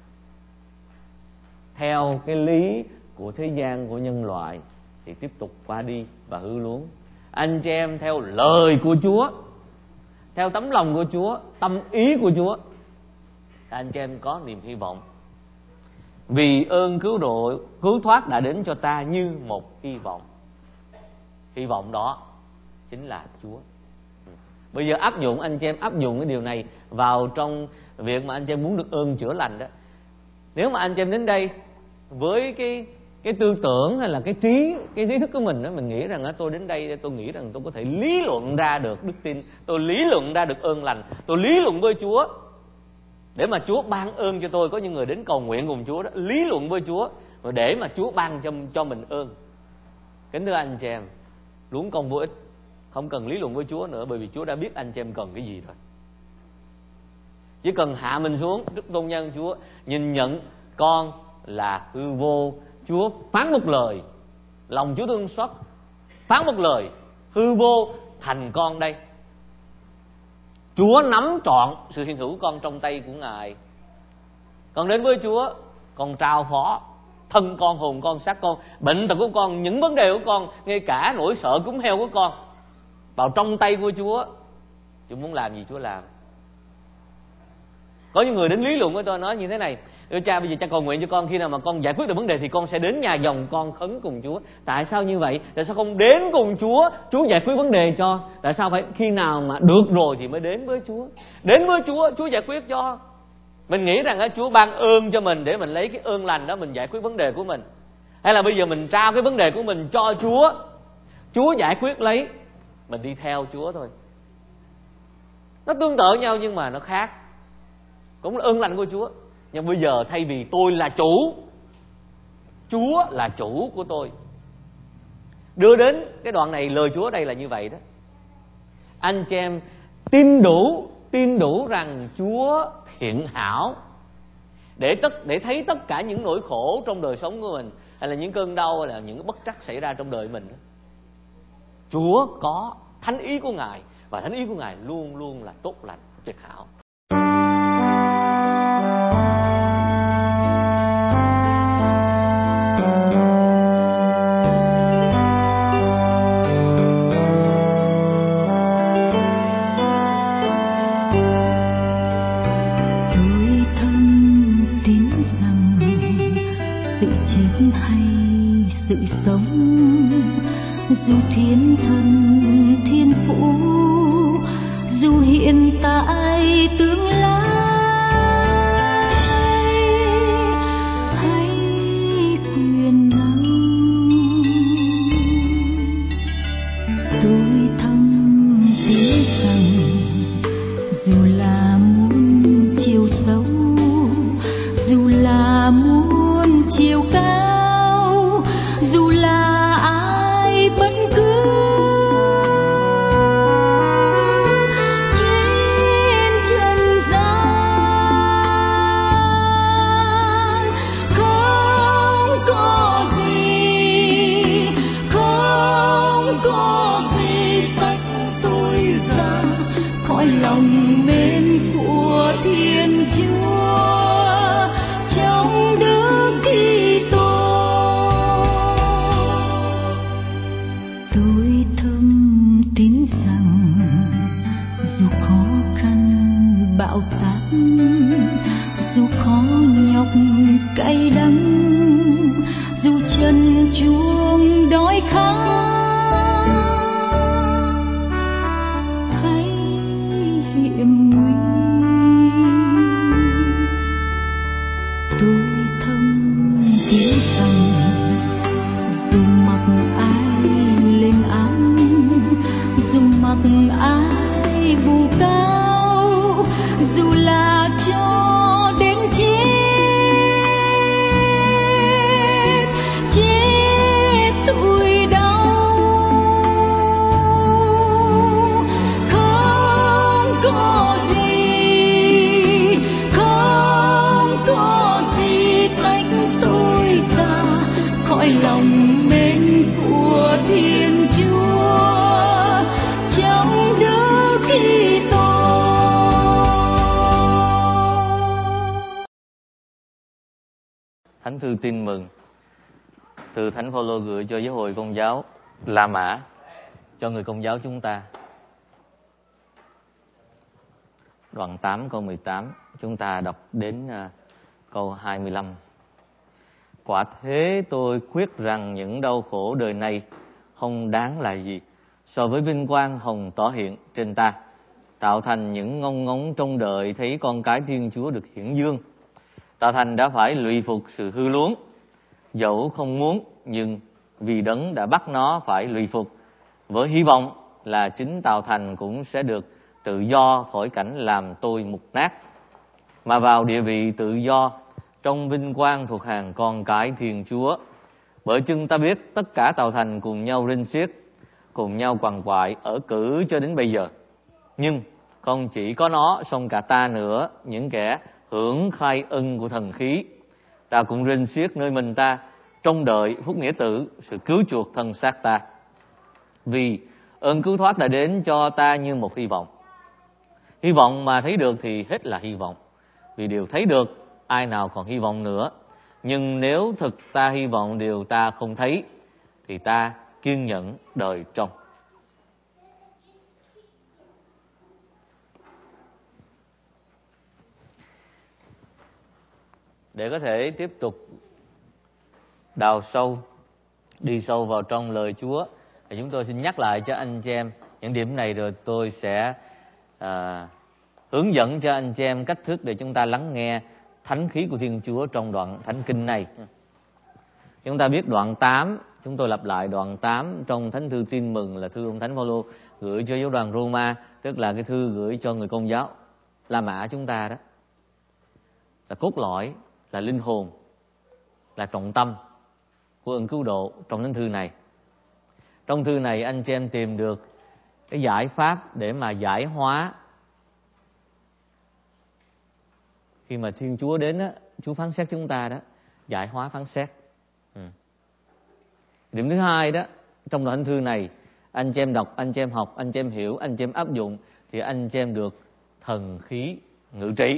Theo cái lý của thế gian, của nhân loại thì tiếp tục qua đi và hư luống. Anh chị em theo lời của Chúa, theo tấm lòng của Chúa, tâm ý của Chúa, anh chị em có niềm hy vọng. Vì ơn cứu độ, cứu thoát đã đến cho ta như một hy vọng. Hy vọng đó chính là Chúa. Bây giờ áp dụng, anh chị em áp dụng cái điều này vào trong việc mà anh chị em muốn được ơn chữa lành đó. Nếu mà anh chị em đến đây với cái cái tư tưởng hay là cái trí cái trí thức của mình đó, mình nghĩ rằng đó, tôi đến đây tôi nghĩ rằng tôi có thể lý luận ra được đức tin, tôi lý luận ra được ơn lành, tôi lý luận với Chúa để mà Chúa ban ơn cho tôi. Có những người đến cầu nguyện cùng Chúa đó, lý luận với Chúa và để mà Chúa ban cho cho mình ơn. Kính thưa anh chị em, luống công vô ích, không cần lý luận với Chúa nữa, bởi vì Chúa đã biết anh chị em cần cái gì rồi. Chỉ cần hạ mình xuống trước tôn nhân Chúa, nhìn nhận con là hư vô, Chúa phán một lời, lòng Chúa thương xót, phán một lời, hư vô thành con đây. Chúa nắm trọn sự hiện hữu của con trong tay của Ngài. Con đến với Chúa, con trao phó thân con, hồn con, xác con, bệnh tật của con, những vấn đề của con, ngay cả nỗi sợ cúng heo của con vào trong tay của Chúa. Chúa muốn làm gì Chúa làm. Có những người đến lý luận với tôi nói như thế này: Ơ cha, bây giờ cha cầu nguyện cho con, khi nào mà con giải quyết được vấn đề thì con sẽ đến nhà dòng con khấn cùng Chúa. Tại sao như vậy? Tại sao không đến cùng Chúa, Chúa giải quyết vấn đề cho? Tại sao phải khi nào mà được rồi thì mới đến với Chúa? Đến với Chúa, Chúa giải quyết cho. Mình nghĩ rằng Chúa ban ơn cho mình để mình lấy cái ơn lành đó mình giải quyết vấn đề của mình. Hay là bây giờ mình trao cái vấn đề của mình cho Chúa, Chúa giải quyết lấy, mình đi theo Chúa thôi. Nó tương tự nhau nhưng mà nó khác. Cũng là ơn lành của Chúa. Nhưng bây giờ thay vì tôi là chủ, Chúa là chủ của tôi. Đưa đến cái đoạn này, lời Chúa đây là như vậy đó. Anh chị em tin đủ, tin đủ rằng Chúa thiện hảo, để tất để thấy tất cả những nỗi khổ trong đời sống của mình, hay là những cơn đau, hay là những bất trắc xảy ra trong đời mình đó, Chúa có thánh ý của Ngài, và thánh ý của Ngài luôn luôn là tốt lành, tuyệt hảo. Dù thiên thần thiên phụ, dù hiện tại tương lai, hãy quyền năng tôi thầm tin rằng Thánh thư Tin Mừng từ Thánh Phaolô gửi cho giáo hội Công giáo La Mã, cho người Công giáo chúng ta. Đoạn tám câu mười tám, chúng ta đọc đến uh, câu hai mươi lăm. Quả thế tôi quyết rằng những đau khổ đời này không đáng là gì so với vinh quang hồng tỏ hiện trên ta, tạo thành những ngông ngóng trông đợi thấy con cái Thiên Chúa được hiển dương. Tạo thành đã phải lụy phục sự hư luống, dẫu không muốn, nhưng vì Đấng đã bắt nó phải lụy phục, với hy vọng là chính Tạo thành cũng sẽ được tự do khỏi cảnh làm tôi mục nát, mà vào địa vị tự do trong vinh quang thuộc hàng con cái Thiên Chúa. Bởi chưng ta biết tất cả Tạo thành cùng nhau rinh xiết, cùng nhau quằn quại ở cử cho đến bây giờ. Nhưng không chỉ có nó, song cả ta nữa, những kẻ hưởng khai ân của thần khí, ta cũng rinh xiết nơi mình ta, trông đợi phúc nghĩa tử, sự cứu chuộc thân xác ta. Vì ơn cứu thoát đã đến cho ta như một hy vọng. Hy vọng mà thấy được thì hết là hy vọng, vì điều thấy được ai nào còn hy vọng nữa. Nhưng nếu thực ta hy vọng điều ta không thấy, thì ta kiên nhẫn đợi trông. Để có thể tiếp tục đào sâu, đi sâu vào trong lời Chúa, thì chúng tôi xin nhắc lại cho anh chị em những điểm này, rồi tôi sẽ à, hướng dẫn cho anh chị em cách thức để chúng ta lắng nghe thánh khí của Thiên Chúa trong đoạn thánh kinh này. Chúng ta biết đoạn tám, chúng tôi lặp lại đoạn tám trong Thánh thư Tin Mừng là thư ông Thánh Phaolô gửi cho giáo đoàn Roma, tức là cái thư gửi cho người Công giáo La Mã chúng ta đó. Là cốt lõi, là linh hồn, là trọng tâm của ơn cứu độ trong thánh thư này. Trong thư này anh chị em tìm được cái giải pháp để mà giải hóa khi mà Thiên Chúa đến á, Chúa phán xét chúng ta đó, giải hóa phán xét. Ừ. Điểm thứ hai đó, trong đoạn thánh thư này, anh chị em đọc, anh chị em học, anh chị em hiểu, anh chị em áp dụng, thì anh chị em được thần khí ngự trị.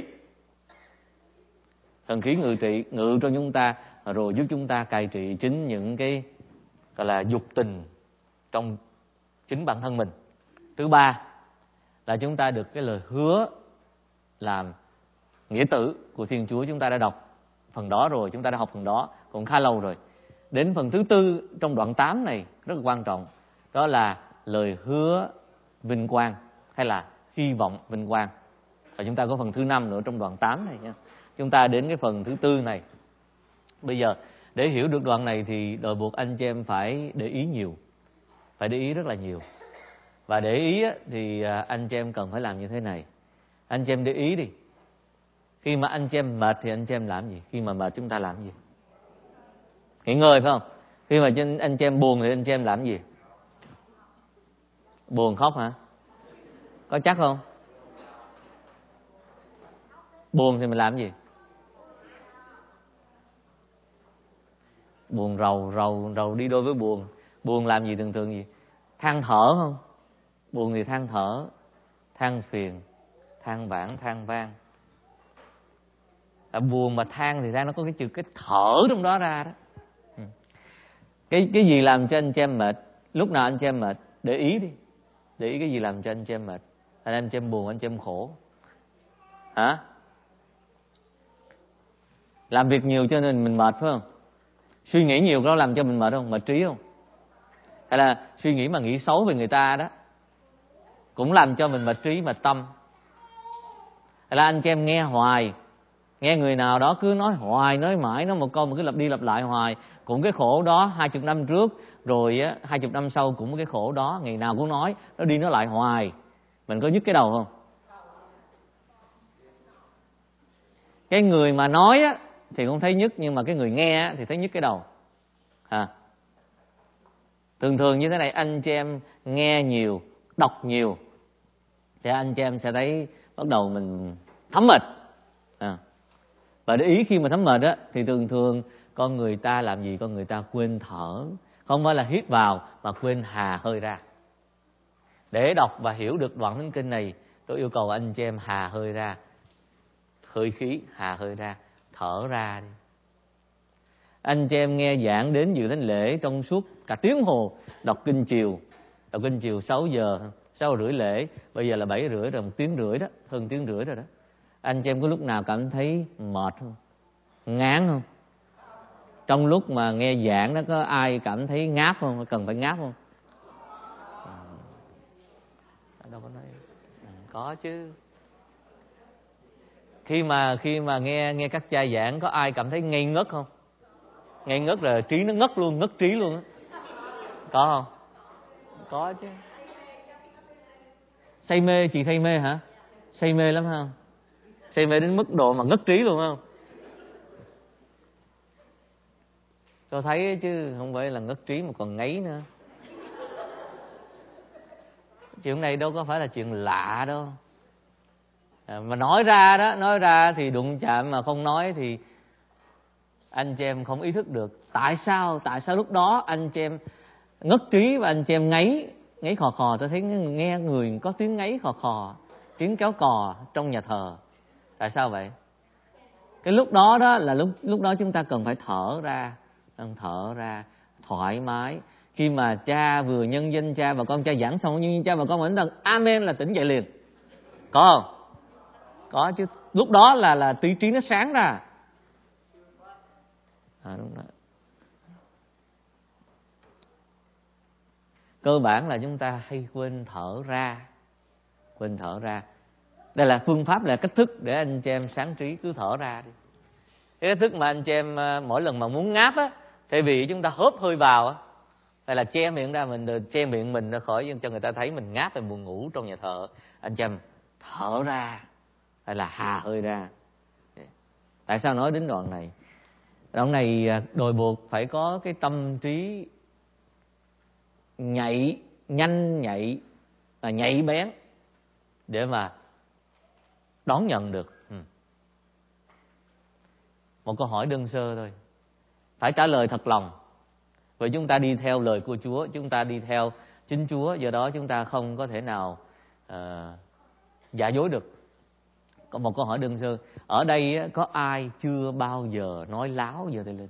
Thần khí ngự trị, ngự trong chúng ta, rồi giúp chúng ta cai trị chính những cái gọi là dục tình trong chính bản thân mình. Thứ ba là chúng ta được cái lời hứa làm nghĩa tử của Thiên Chúa. Chúng ta đã đọc phần đó rồi, chúng ta đã học phần đó cũng khá lâu rồi. Đến phần thứ tư trong đoạn tám này rất là quan trọng, đó là lời hứa vinh quang hay là hy vọng vinh quang. Và chúng ta có phần thứ năm nữa trong đoạn tám này nha. Chúng ta đến cái phần thứ tư này. Bây giờ để hiểu được đoạn này thì đòi buộc anh chị em phải để ý nhiều, phải để ý rất là nhiều. Và để ý á, thì anh chị em cần phải làm như thế này. Anh chị em để ý đi. Khi mà anh chị em mệt thì anh chị em làm gì? Khi mà mệt chúng ta làm gì? Nghỉ ngơi phải không? Khi mà anh chị em buồn thì anh chị em làm gì? Buồn khóc hả? Có chắc không? Buồn thì mình làm gì? Buồn rầu, rầu, rầu đi đôi với buồn. Buồn làm gì thường thường gì? Than thở không? Buồn thì than thở, than phiền, than vãn, than vang. À, buồn mà than thì ra nó có cái chữ cái thở trong đó ra đó. Ừ. Cái cái gì làm cho anh chị em mệt? Lúc nào anh chị em mệt? Để ý đi. Để ý cái gì làm cho anh chị em mệt? Anh anh chị em buồn, anh chị em khổ. Hả? Làm việc nhiều cho nên mình mệt phải không? Suy nghĩ nhiều có làm cho mình mệt không? Mệt trí không? Hay là suy nghĩ mà nghĩ xấu về người ta đó cũng làm cho mình mệt trí, mệt tâm. Hay là anh chị em nghe hoài, nghe người nào đó cứ nói hoài, nói mãi, nói một câu mà cứ lặp đi lặp lại hoài, cũng cái khổ đó hai chục năm trước, rồi á hai chục năm sau cũng cái khổ đó, ngày nào cũng nói, nó đi nó lại hoài. Mình có nhức cái đầu không? Cái người mà nói á thì không thấy nhức, nhưng mà cái người nghe á thì thấy nhức cái đầu. À. Thường thường như thế này, anh chị em nghe nhiều, đọc nhiều thì anh chị em sẽ thấy bắt đầu mình thấm mệt. À. Và để ý khi mà thấm mệt á thì thường thường con người ta làm gì? Con người ta quên thở, không phải là hít vào mà quên hà hơi ra. Để đọc và hiểu được đoạn thánh kinh này, tôi yêu cầu anh chị em hà hơi ra, hơi khí hà hơi ra, thở ra đi. Anh chị em nghe giảng đến dự thánh lễ trong suốt cả tiếng hồ, đọc kinh chiều, đọc kinh chiều sáu giờ, sáu rưỡi lễ, bây giờ là bảy rưỡi rồi, một tiếng rưỡi đó, hơn tiếng rưỡi rồi đó. Anh chị em có lúc nào cảm thấy mệt không? Ngán không? Trong lúc mà nghe giảng đó có ai cảm thấy ngáp không? Cần phải ngáp không? À, đâu có nói. À, có chứ. Khi mà khi mà nghe nghe các cha giảng có ai cảm thấy ngây ngất không? Ngây ngất là trí nó ngất luôn, ngất trí luôn á. Có không? Có chứ. Say mê, chị say mê hả? Say mê lắm không? Say mê đến mức độ mà ngất trí luôn không? Tôi thấy chứ không phải là ngất trí mà còn ngấy nữa. Chuyện này đâu có phải là chuyện lạ đâu. À, mà nói ra đó, nói ra thì đụng chạm, mà không nói thì anh chị em không ý thức được. Tại sao? Tại sao lúc đó anh chị em ngất trí và anh chị em ngáy, ngáy khò khò. Tôi thấy nghe người có tiếng ngáy khò khò, tiếng kéo cò trong nhà thờ. Tại sao vậy? Cái lúc đó đó là lúc lúc đó chúng ta cần phải thở ra, thở ra thoải mái. Khi mà cha vừa nhân danh cha và con, cha giảng xong nhân danh cha và con vẫn đằng amen là tỉnh dậy liền. Có không? Có chứ. Lúc đó là là trí trí nó sáng ra. À, đúng rồi. Cơ bản là chúng ta hay quên thở ra, quên thở ra. Đây là phương pháp, là cách thức để anh chị em sáng trí, cứ thở ra đi. Cái cách thức mà anh chị em mỗi lần mà muốn ngáp á, thay vì chúng ta hớp hơi vào á, hay là che miệng ra, mình che miệng mình ra khỏi cho người ta thấy mình ngáp hay buồn ngủ trong nhà thờ, anh chị em thở ra hay là hà hơi ra. Tại sao nói đến đoạn này? Đoạn này đòi buộc phải có cái tâm trí nhạy, nhanh nhạy, và nhạy bén để mà đón nhận được. ừ. Một câu hỏi đơn sơ thôi, phải trả lời thật lòng. Vì chúng ta đi theo lời của Chúa, chúng ta đi theo chính Chúa, do đó chúng ta không có thể nào uh, giả dối được. Có một câu hỏi đơn sơ, ở đây có ai chưa bao giờ nói láo giơ tay lên?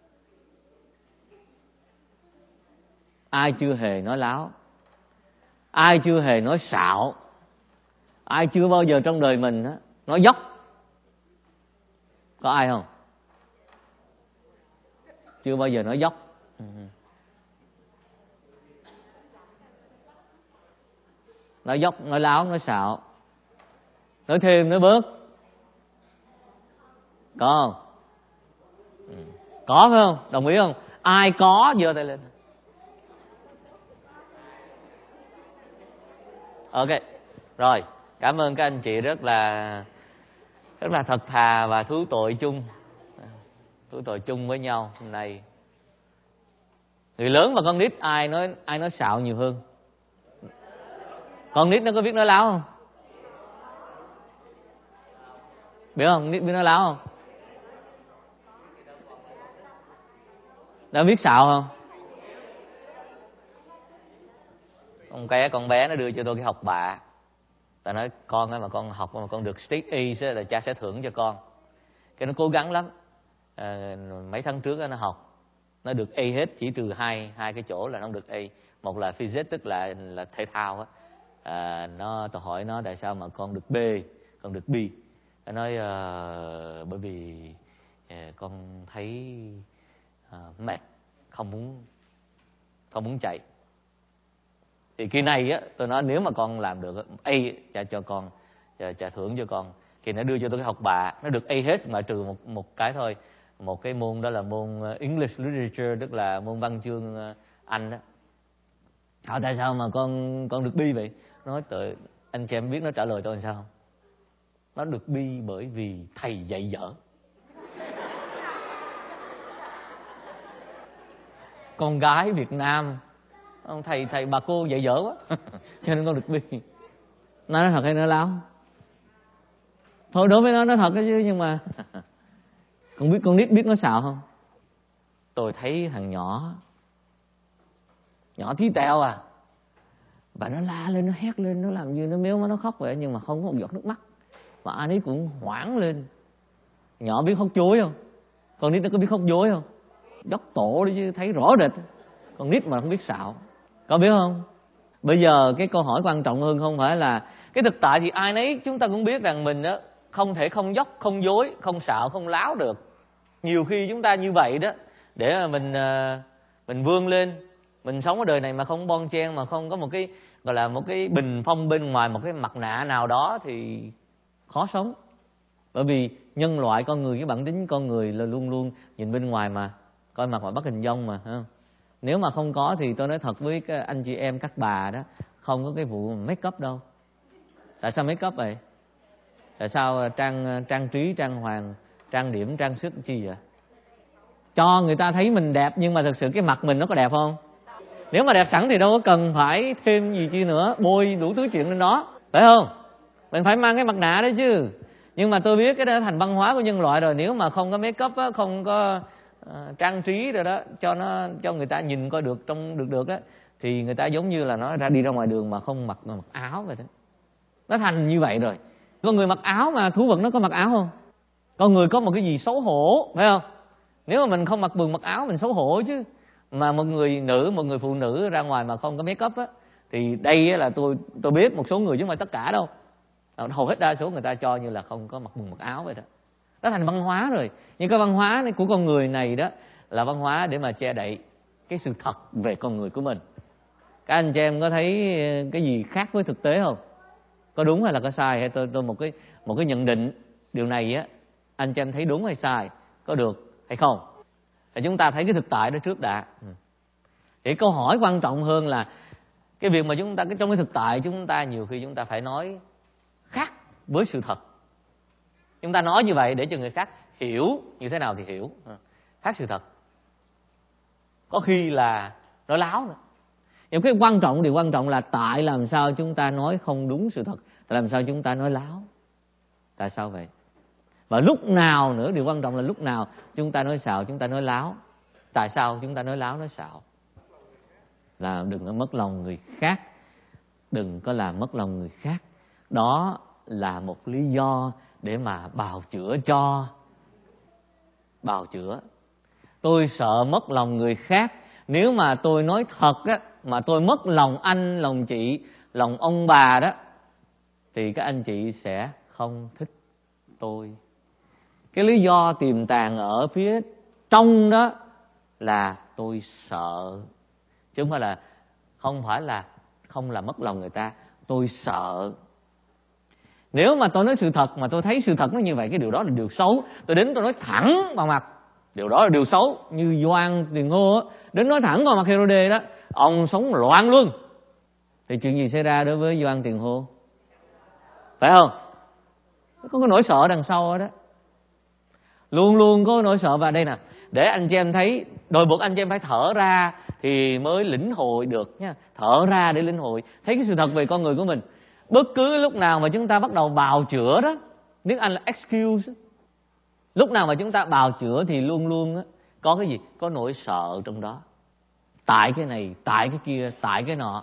Ai chưa hề nói láo? Ai chưa hề nói xạo? Ai chưa bao giờ trong đời mình á nói dốc? Có ai không? Chưa bao giờ nói dốc. Nói dốc, nói láo, nói xạo, nói thêm, nói bớt. Có không? Có phải không? Đồng ý không? Ai có giơ tay lên. Ok, rồi, cảm ơn các anh chị rất là rất là thật thà và thú tội chung, thú tội chung với nhau hôm nay. Người lớn và con nít ai nói ai nói xạo nhiều hơn? Con nít nó có biết nói láo không? Biết không? Con nít biết nói láo không? Nó biết xạo không? Con bé con bé nó đưa cho tôi cái học bạ, ta nói con á, mà con học mà con được straight A's là cha sẽ thưởng cho con. Cái nó cố gắng lắm. À, mấy tháng trước đó, nó học nó được A hết, chỉ trừ hai hai cái chỗ là nó không được A. Một là physics, tức là là thể thao á. À, nó tôi hỏi nó tại sao mà con được B, con được B. Nó nói uh, bởi vì uh, con thấy uh, mệt, không muốn không muốn chạy. Thì kỳ này á, tôi nói nếu mà con làm được A, cha cho con, cha, cha thưởng cho con. Thì nó đưa cho tôi cái học bạ, nó được A hết mà trừ một một cái thôi. Một cái môn đó là môn English Literature, tức là môn văn chương Anh đó. Hỏi tại sao mà con con được B vậy? Nói tự anh chị em biết nó trả lời tôi làm sao không? Nó được B bởi vì thầy dạy dở. Con gái Việt Nam, thầy thầy bà cô dạy dở quá, cho nên con được B. Nói nó thật hay nói láo? Thôi đối với nó nói thật đó chứ, nhưng mà con biết con nít biết nó xạo không? Tôi thấy thằng nhỏ nhỏ tí tẹo à, và nó la lên, nó hét lên, nó làm như nó méo má, nó khóc vậy, nhưng mà không có một giọt nước mắt. Và anh ấy cũng hoảng lên. Nhỏ biết khóc dối không? Con nít nó có biết khóc dối không? dốc tổ đấy chứ, thấy rõ rệt. Con nít mà không biết xạo, có biết không? Bây giờ cái câu hỏi quan trọng hơn không phải là cái thực tại, thì ai nấy chúng ta cũng biết rằng mình đó không thể không dốc, không dối, không xạo, không láo được. Nhiều khi chúng ta như vậy đó, để mà mình mình vươn lên, mình sống ở đời này mà không bon chen, mà không có một cái gọi là một cái bình phong bên ngoài, một cái mặt nạ nào đó thì khó sống. Bởi vì nhân loại con người, cái bản tính con người là luôn luôn nhìn bên ngoài mà, coi mặt mà bắt hình dong mà, không? Nếu mà không có thì tôi nói thật với các anh chị em các bà đó, không có cái vụ make up đâu. Tại sao make up vậy? Tại sao trang trang trí, trang hoàng, trang điểm, trang sức chi vậy? Cho người ta thấy mình đẹp, nhưng mà thực sự cái mặt mình nó có đẹp không? Nếu mà đẹp sẵn thì đâu có cần phải thêm gì chi nữa, bôi đủ thứ chuyện lên đó, phải không? Mình phải mang cái mặt nạ đấy chứ. Nhưng mà tôi biết cái đó thành văn hóa của nhân loại rồi. Nếu mà không có make up á, không có uh, trang trí rồi đó, cho nó cho người ta nhìn coi được trong được được đó, thì người ta giống như là nó ra đi ra ngoài đường mà không mặc mặc áo vậy đó. Nó thành như vậy rồi. Con người mặc áo mà thú vật nó có mặc áo không? Con người có một cái gì xấu hổ, phải không? Nếu mà mình không mặc quần mặc áo mình xấu hổ chứ. Mà một người nữ, một người phụ nữ ra ngoài mà không có make up á, thì đây là tôi tôi biết một số người chứ không phải tất cả đâu. Hầu hết đa số người ta cho như là không có mặc quần mặc áo vậy đó. Nó thành văn hóa rồi. Nhưng cái văn hóa này của con người này đó là văn hóa để mà che đậy cái sự thật về con người của mình. Các anh chị em có thấy cái gì khác với thực tế không? Có đúng hay là có sai? Hay tôi tôi một cái một cái nhận định điều này á, anh chị em thấy đúng hay sai, có được hay không? Thì chúng ta thấy cái thực tại đó trước đã. Thì câu hỏi quan trọng hơn là cái việc mà chúng ta trong cái thực tại chúng ta nhiều khi chúng ta phải nói khác với sự thật. Chúng ta nói như vậy để cho người khác hiểu như thế nào thì hiểu, khác sự thật. Có khi là nói láo nữa. Nhưng cái quan trọng, điều quan trọng là tại làm sao chúng ta nói không đúng sự thật, tại làm sao chúng ta nói láo. Tại sao vậy? Và lúc nào nữa, điều quan trọng là lúc nào chúng ta nói xạo, chúng ta nói láo. Tại sao chúng ta nói láo, nói xạo? Là đừng có mất lòng người khác. Đừng có làm mất lòng người khác. Đó là một lý do để mà bào chữa cho. Bào chữa. Tôi sợ mất lòng người khác. Nếu mà tôi nói thật á, mà tôi mất lòng anh, lòng chị, lòng ông bà đó, thì các anh chị sẽ không thích tôi. Cái lý do tiềm tàng ở phía trong đó là tôi sợ. Chứ không phải là không phải là không là mất lòng người ta, tôi sợ. Nếu mà tôi nói sự thật mà tôi thấy sự thật nó như vậy, cái điều đó là điều xấu. Tôi đến tôi nói thẳng vào mặt, điều đó là điều xấu. Như Gioan Tiền Ngô á, đến nói thẳng vào mặt Hê-rô-đê đó, ông sống loạn luôn. Thì chuyện gì xảy ra đối với Gioan Tiền Ngô? Phải không? Có cái nỗi sợ đằng sau đó. Luôn luôn có nỗi sợ. Và đây nè, để anh chị em thấy, đòi buộc anh chị em phải thở ra thì mới lĩnh hội được nha. Thở ra để lĩnh hội, thấy cái sự thật về con người của mình. Bất cứ lúc nào mà chúng ta bắt đầu bào chữa đó, tiếng Anh là excuse, lúc nào mà chúng ta bào chữa thì luôn luôn á, có cái gì? Có nỗi sợ trong đó. Tại cái này, tại cái kia, tại cái nọ.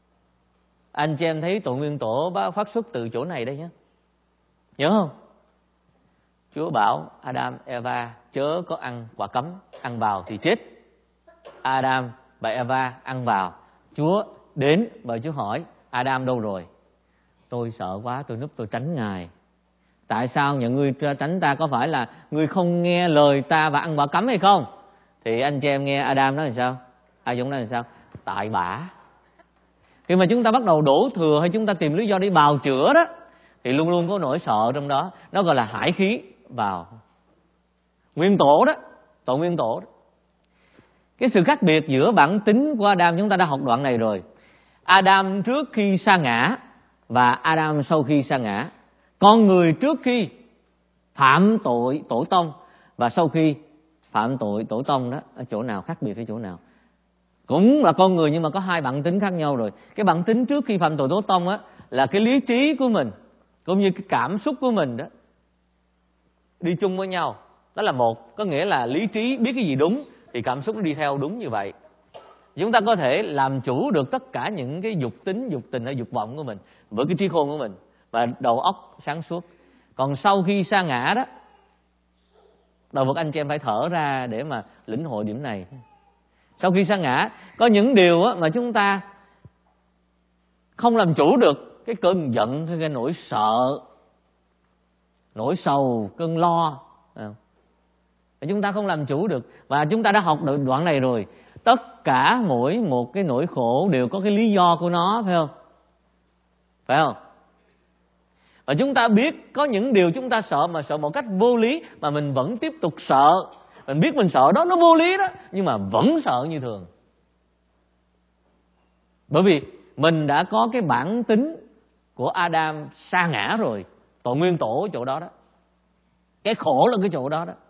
Anh chị em thấy tội nguyên tổ phát xuất từ chỗ này đây nhé. Nhớ không? Chúa bảo Adam, Eva chớ có ăn quả cấm, ăn vào thì chết. Adam và Eva ăn vào. Chúa đến và Chúa hỏi Adam đâu rồi? Tôi sợ quá, tôi núp tôi tránh Ngài. Tại sao nhà ngươi tránh ta? Có phải là ngươi không nghe lời ta và ăn quả cấm hay không? Thì anh chị em nghe Adam nói là sao? Ai Dũng nói là sao? Tại bả. Khi mà chúng ta bắt đầu đổ thừa hay chúng ta tìm lý do để bào chữa đó, thì luôn luôn có nỗi sợ trong đó. Nó gọi là hải khí vào. Nguyên tổ đó, tội nguyên tổ đó. Cái sự khác biệt giữa bản tính của Adam, chúng ta đã học đoạn này rồi. Adam trước khi sa ngã và Adam sau khi sa ngã. Con người trước khi phạm tội tổ tông và sau khi phạm tội tổ tông đó, ở chỗ nào khác biệt ở chỗ nào? Cũng là con người nhưng mà có hai bản tính khác nhau rồi. Cái bản tính trước khi phạm tội tổ tông á là cái lý trí của mình cũng như cái cảm xúc của mình đó đi chung với nhau. Đó là một, có nghĩa là lý trí biết cái gì đúng thì cảm xúc nó đi theo đúng như vậy. Chúng ta có thể làm chủ được tất cả những cái dục tính, dục tình hay dục vọng của mình với cái trí khôn của mình và đầu óc sáng suốt. Còn sau khi sa ngã đó Đầu vực anh chị em phải thở ra để mà lĩnh hội điểm này. Sau khi sa ngã, có những điều mà chúng ta không làm chủ được. Cái cơn giận, cái nỗi sợ, nỗi sầu, cơn lo, chúng ta không làm chủ được. Và chúng ta đã học được đoạn này rồi. Tất cả mỗi một cái nỗi khổ đều có cái lý do của nó, phải không? Phải không? Và chúng ta biết có những điều chúng ta sợ mà sợ một cách vô lý, mà mình vẫn tiếp tục sợ. Mình biết mình sợ đó, nó vô lý đó, nhưng mà vẫn sợ như thường. Bởi vì mình đã có cái bản tính của Adam sa ngã rồi. Tội nguyên tổ ở chỗ đó đó. Cái khổ là cái chỗ đó đó.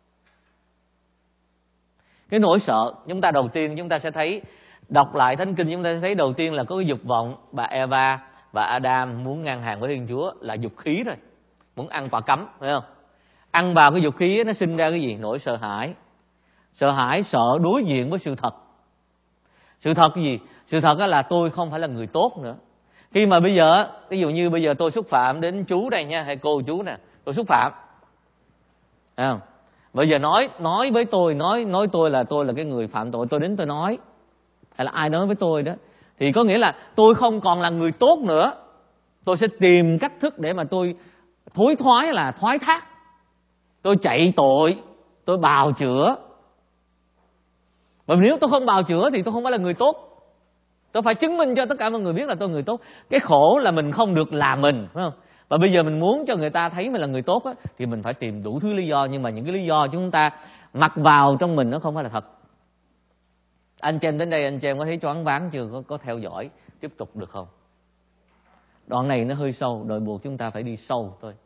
Cái nỗi sợ, chúng ta đầu tiên chúng ta sẽ thấy, đọc lại Thánh Kinh chúng ta sẽ thấy đầu tiên là có cái dục vọng. Bà Eva và Adam muốn ngang hàng với Thiên Chúa là dục khí rồi. Muốn ăn quả cấm, phải không? Ăn vào cái dục khí nó sinh ra cái gì? Nỗi sợ hãi. Sợ hãi, sợ đối diện với sự thật. Sự thật cái gì? Sự thật là tôi không phải là người tốt nữa. Khi mà bây giờ, ví dụ như bây giờ tôi xúc phạm đến chú đây nha, hay cô chú nè, tôi xúc phạm, thấy không? Bây giờ nói nói với tôi, nói nói tôi là tôi là cái người phạm tội, tôi đến tôi nói, hay là ai nói với tôi đó, thì có nghĩa là tôi không còn là người tốt nữa. Tôi sẽ tìm cách thức để mà tôi thối thoái, là thoái thác. Tôi chạy tội, tôi bào chữa. Và nếu tôi không bào chữa thì tôi không phải là người tốt. Tôi phải chứng minh cho tất cả mọi người biết là tôi là người tốt. Cái khổ là mình không được làm mình, phải không? Và bây giờ mình muốn cho người ta thấy mình là người tốt á, thì mình phải tìm đủ thứ lý do. Nhưng mà những cái lý do chúng ta mặc vào trong mình nó không phải là thật. Anh chị em đến đây, anh chị em có thấy choáng váng chưa? Có, có theo dõi tiếp tục được không? Đoạn này nó hơi sâu, đòi buộc chúng ta phải đi sâu thôi.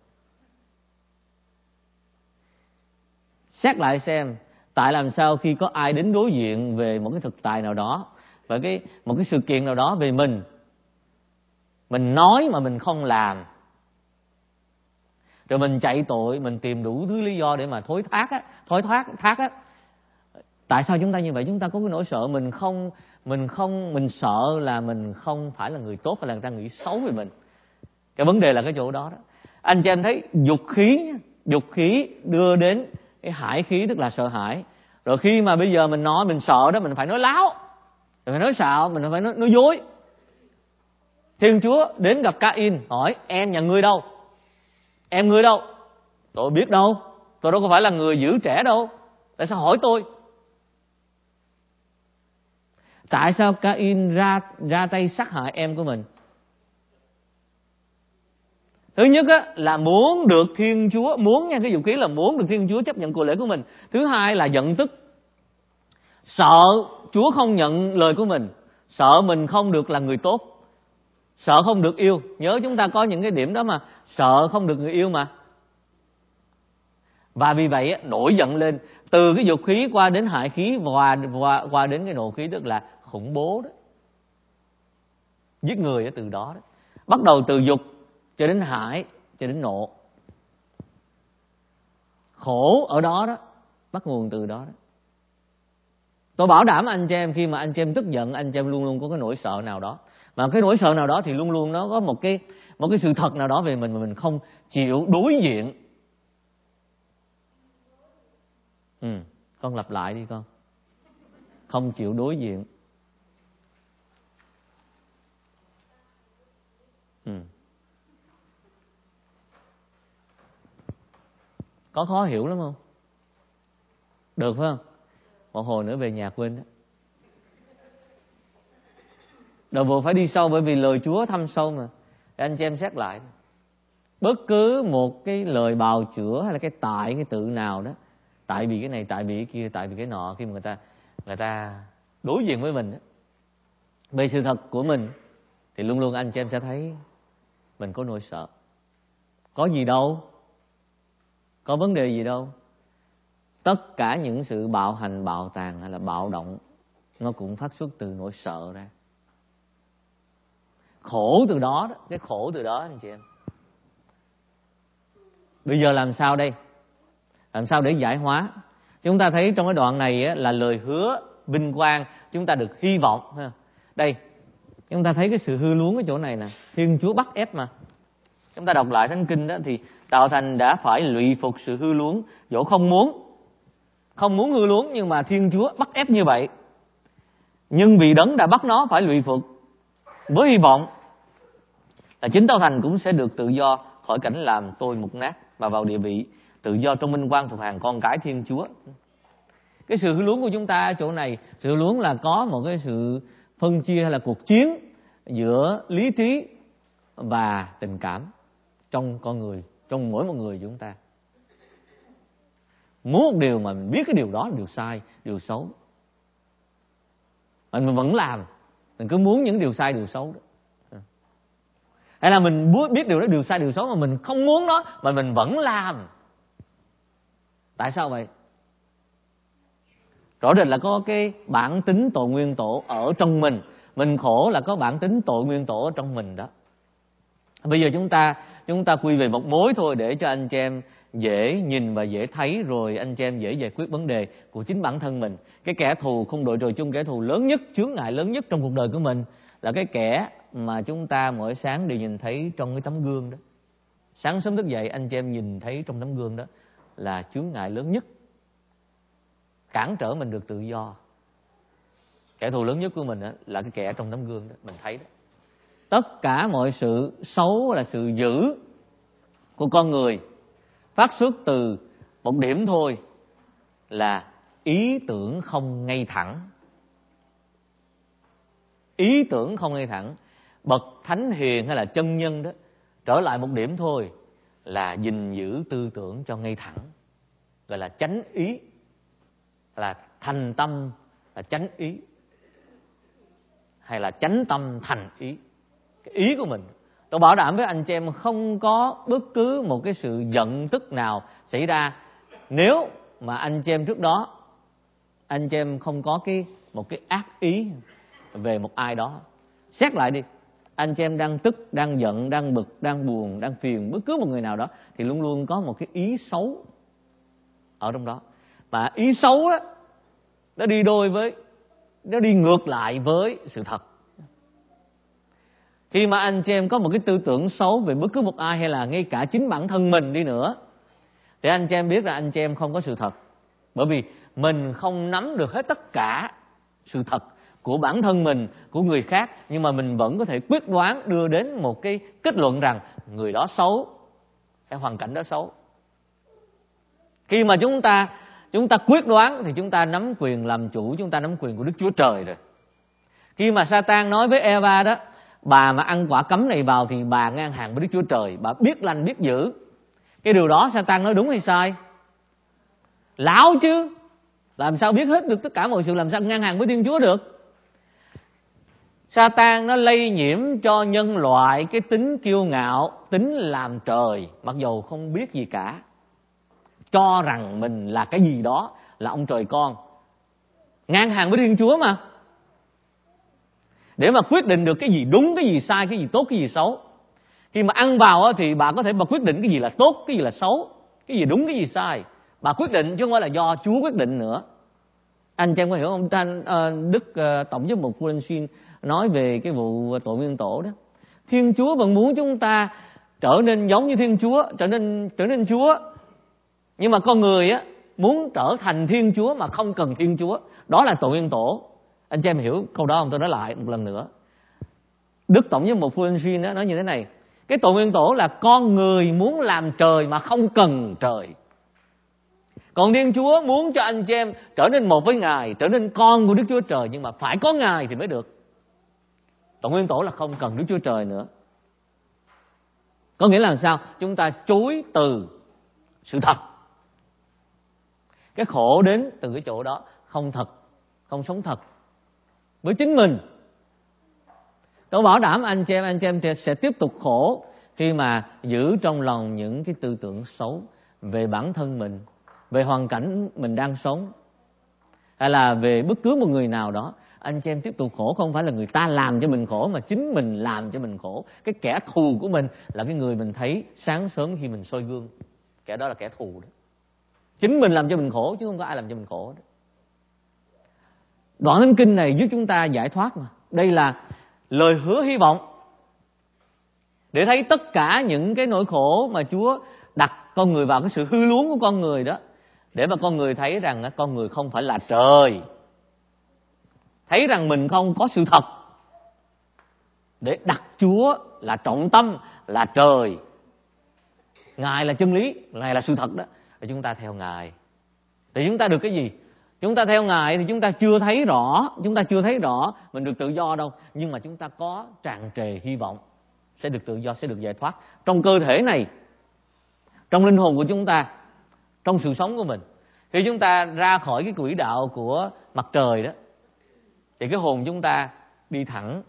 Xét lại xem, tại làm sao khi có ai đến đối diện về một cái thực tại nào đó, và cái một cái sự kiện nào đó về mình, mình nói mà mình không làm, rồi mình chạy tội, mình tìm đủ thứ lý do để mà thối thác á, thối thoát thác á. Tại sao chúng ta như vậy? Chúng ta có cái nỗi sợ mình không, mình không, mình sợ là mình không phải là người tốt, hay là người ta nghĩ xấu về mình. Cái vấn đề là cái chỗ đó đó. Anh chị em thấy dục khí, dục khí đưa đến cái hải khí, tức là sợ hãi. Rồi khi mà bây giờ mình nói, mình sợ đó, mình phải nói láo, mình phải nói xạo, mình phải nói, nói dối. Thiên Chúa đến gặp Ca-in, hỏi em nhà ngươi đâu? Em ngươi đâu? Tôi biết đâu, tôi đâu có phải là người giữ trẻ đâu. Tại sao hỏi tôi? Tại sao Ca-in ra, ra tay sát hại em của mình? Thứ nhất á, là muốn được Thiên Chúa, muốn nha, cái dục khí là muốn được Thiên Chúa chấp nhận của lễ của mình. Thứ hai là giận tức, sợ Chúa không nhận lời của mình, sợ mình không được là người tốt, sợ không được yêu. Nhớ chúng ta có những cái điểm đó mà, sợ không được người yêu mà. Và vì vậy nổi giận lên, từ cái dục khí qua đến hại khí, và qua, qua đến cái nộ khí, tức là khủng bố đó, giết người ở từ đó đó. Bắt đầu từ dục cho đến hại, cho đến nộ. Khổ ở đó đó, bắt nguồn từ đó đó. Tôi bảo đảm anh chị em, khi mà anh chị em tức giận, anh chị em luôn luôn có cái nỗi sợ nào đó. Mà cái nỗi sợ nào đó thì luôn luôn nó có một cái, một cái sự thật nào đó về mình mà mình không chịu đối diện. Ừ, con lặp lại đi con. Không chịu đối diện. Ừ. Có khó hiểu lắm không? Được phải không? Một hồi nữa về nhà quên đó. Đầu vụ phải đi sâu, bởi vì lời Chúa thâm sâu mà. Để anh chị em xét lại. Bất cứ một cái lời bào chữa hay là cái tại, cái tự nào đó, tại vì cái này, tại vì cái kia, tại vì cái nọ, khi mà người ta người ta đối diện với mình đó, về sự thật của mình, thì luôn luôn anh chị em sẽ thấy mình có nỗi sợ. Có gì đâu, có vấn đề gì đâu. Tất cả những sự bạo hành, bạo tàn hay là bạo động, nó cũng phát xuất từ nỗi sợ ra. Khổ từ đó, đó, cái khổ từ đó anh chị em. Bây giờ làm sao đây? Làm sao để giải hóa? Chúng ta thấy trong cái đoạn này á, là lời hứa vinh quang, chúng ta được hy vọng. Đây, chúng ta thấy cái sự hư luống ở chỗ này nè. Thiên Chúa bắt ép mà. Chúng ta đọc lại Thánh Kinh đó, thì Tạo Thành đã phải lụy phục sự hư luống, dẫu không muốn. không muốn hư luống, nhưng mà Thiên Chúa bắt ép như vậy. Nhưng vì Đấng đã bắt nó phải lụy phục, với hy vọng là chính Tao Thành cũng sẽ được tự do khỏi cảnh làm tôi mục nát, và vào địa vị tự do trong vinh quang thuộc hàng con cái Thiên Chúa. Cái sự hư luống của chúng ta ở chỗ này, sự hư luống là có một cái sự phân chia hay là cuộc chiến giữa lý trí và tình cảm trong con người, trong mỗi một người chúng ta. Muốn một điều mà mình biết cái điều đó là điều sai, điều xấu, mình vẫn làm, mình cứ muốn những điều sai, điều xấu đó. Hay là mình biết điều đó điều sai, điều xấu mà mình không muốn nó, mà mình vẫn làm. Tại sao vậy? Rõ rệt là có cái bản tính tội nguyên tổ ở trong mình. Mình khổ là có bản tính tội nguyên tổ ở trong mình đó. Bây giờ chúng ta chúng ta quy về một mối thôi, để cho anh chị em dễ nhìn và dễ thấy, rồi anh chị em dễ giải quyết vấn đề của chính bản thân mình. Cái kẻ thù không đội trời chung, kẻ thù lớn nhất, chướng ngại lớn nhất trong cuộc đời của mình là cái kẻ mà chúng ta mỗi sáng đều nhìn thấy trong cái tấm gương đó. Sáng sớm thức dậy anh chị em nhìn thấy trong tấm gương đó là chướng ngại lớn nhất, cản trở mình được tự do. Kẻ thù lớn nhất của mình là cái kẻ trong tấm gương đó, mình thấy đó. Tất cả mọi sự xấu là sự dữ của con người phát xuất từ một điểm thôi, là ý tưởng không ngay thẳng. Ý tưởng không ngay thẳng. Bậc thánh hiền hay là chân nhân đó trở lại một điểm thôi, là gìn giữ tư tưởng cho ngay thẳng, gọi là chánh ý, là thành tâm là chánh ý, hay là chánh tâm thành ý. Cái ý của mình, tôi bảo đảm với anh chị em không có bất cứ một cái sự giận tức nào xảy ra nếu mà anh chị em trước đó anh chị em không có cái một cái ác ý về một ai đó. Xét lại đi, anh chị em đang tức, đang giận, đang bực, đang buồn, đang phiền bất cứ một người nào đó, thì luôn luôn có một cái ý xấu ở trong đó. Mà ý xấu á, nó đi đôi với, nó đi ngược lại với sự thật. Khi mà anh chị em có một cái tư tưởng xấu về bất cứ một ai, hay là ngay cả chính bản thân mình đi nữa, thì anh chị em biết là anh chị em không có sự thật. Bởi vì mình không nắm được hết tất cả sự thật của bản thân mình, của người khác, nhưng mà mình vẫn có thể quyết đoán đưa đến một cái kết luận rằng người đó xấu, hay hoàn cảnh đó xấu. Khi mà chúng ta chúng ta quyết đoán thì chúng ta nắm quyền làm chủ, chúng ta nắm quyền của Đức Chúa Trời rồi. Khi mà Sa-tan nói với Eva đó, bà mà ăn quả cấm này vào thì bà ngang hàng với Đức Chúa Trời, bà biết lành biết dữ. Cái điều đó Sa-tan nói đúng hay sai? Lão chứ, làm sao biết hết được tất cả mọi sự, làm sao ngang hàng với Thiên Chúa được? Sa-tan nó lây nhiễm cho nhân loại cái tính kiêu ngạo, tính làm trời, mặc dầu không biết gì cả, cho rằng mình là cái gì đó, là ông trời con, ngang hàng với Thiên Chúa mà. Để mà quyết định được cái gì đúng, cái gì sai, cái gì tốt, cái gì xấu. Khi mà ăn vào thì bà có thể bà quyết định cái gì là tốt, cái gì là xấu, cái gì đúng, cái gì sai. Bà quyết định chứ không phải là do Chúa quyết định nữa. Anh chị em có hiểu không? Đức Tổng giám mục Furensin nói về cái vụ tội nguyên tổ đó. Thiên Chúa vẫn muốn chúng ta trở nên giống như Thiên Chúa, trở nên trở nên Chúa. Nhưng mà con người á muốn trở thành Thiên Chúa mà không cần Thiên Chúa. Đó là tội nguyên tổ. Anh chị em hiểu câu đó không? Tôi nói lại một lần nữa. Đức Tổng giám mục Furensin nói như thế này: cái tội nguyên tổ là con người muốn làm trời mà không cần trời. Còn Thiên Chúa muốn cho anh chị em trở nên một với Ngài, trở nên con của Đức Chúa Trời, nhưng mà phải có Ngài thì mới được. Tội nguyên tổ là không cần Đức Chúa Trời nữa. Có nghĩa là sao? Chúng ta chối từ sự thật. Cái khổ đến từ cái chỗ đó, không thật, không sống thật với chính mình. Tôi bảo đảm anh chị em, anh chị em sẽ tiếp tục khổ khi mà giữ trong lòng những cái tư tưởng xấu về bản thân mình, về hoàn cảnh mình đang sống, hay là về bất cứ một người nào đó. Anh chị em tiếp tục khổ, không phải là người ta làm cho mình khổ, mà chính mình làm cho mình khổ. Cái kẻ thù của mình là cái người mình thấy sáng sớm khi mình soi gương. Kẻ đó là kẻ thù đó. Chính mình làm cho mình khổ chứ không có ai làm cho mình khổ đó. Đoạn Thánh Kinh này giúp chúng ta giải thoát mà. Đây là lời hứa hy vọng để thấy tất cả những cái nỗi khổ mà Chúa đặt con người vào, cái sự hư luống của con người đó, Để mà con người thấy rằng con người không phải là trời, thấy rằng mình không có sự thật, để đặt Chúa là trọng tâm, là trời, Ngài là chân lý, Ngài là sự thật đó, và chúng ta theo Ngài. Thì chúng ta được cái gì? Chúng ta theo Ngài thì chúng ta chưa thấy rõ, chúng ta chưa thấy rõ mình được tự do đâu, nhưng mà chúng ta có tràn trề hy vọng sẽ được tự do, sẽ được giải thoát trong cơ thể này, trong linh hồn của chúng ta, trong sự sống của mình. Khi chúng ta ra khỏi cái quỹ đạo của mặt trời đó, thì cái hồn chúng ta đi thẳng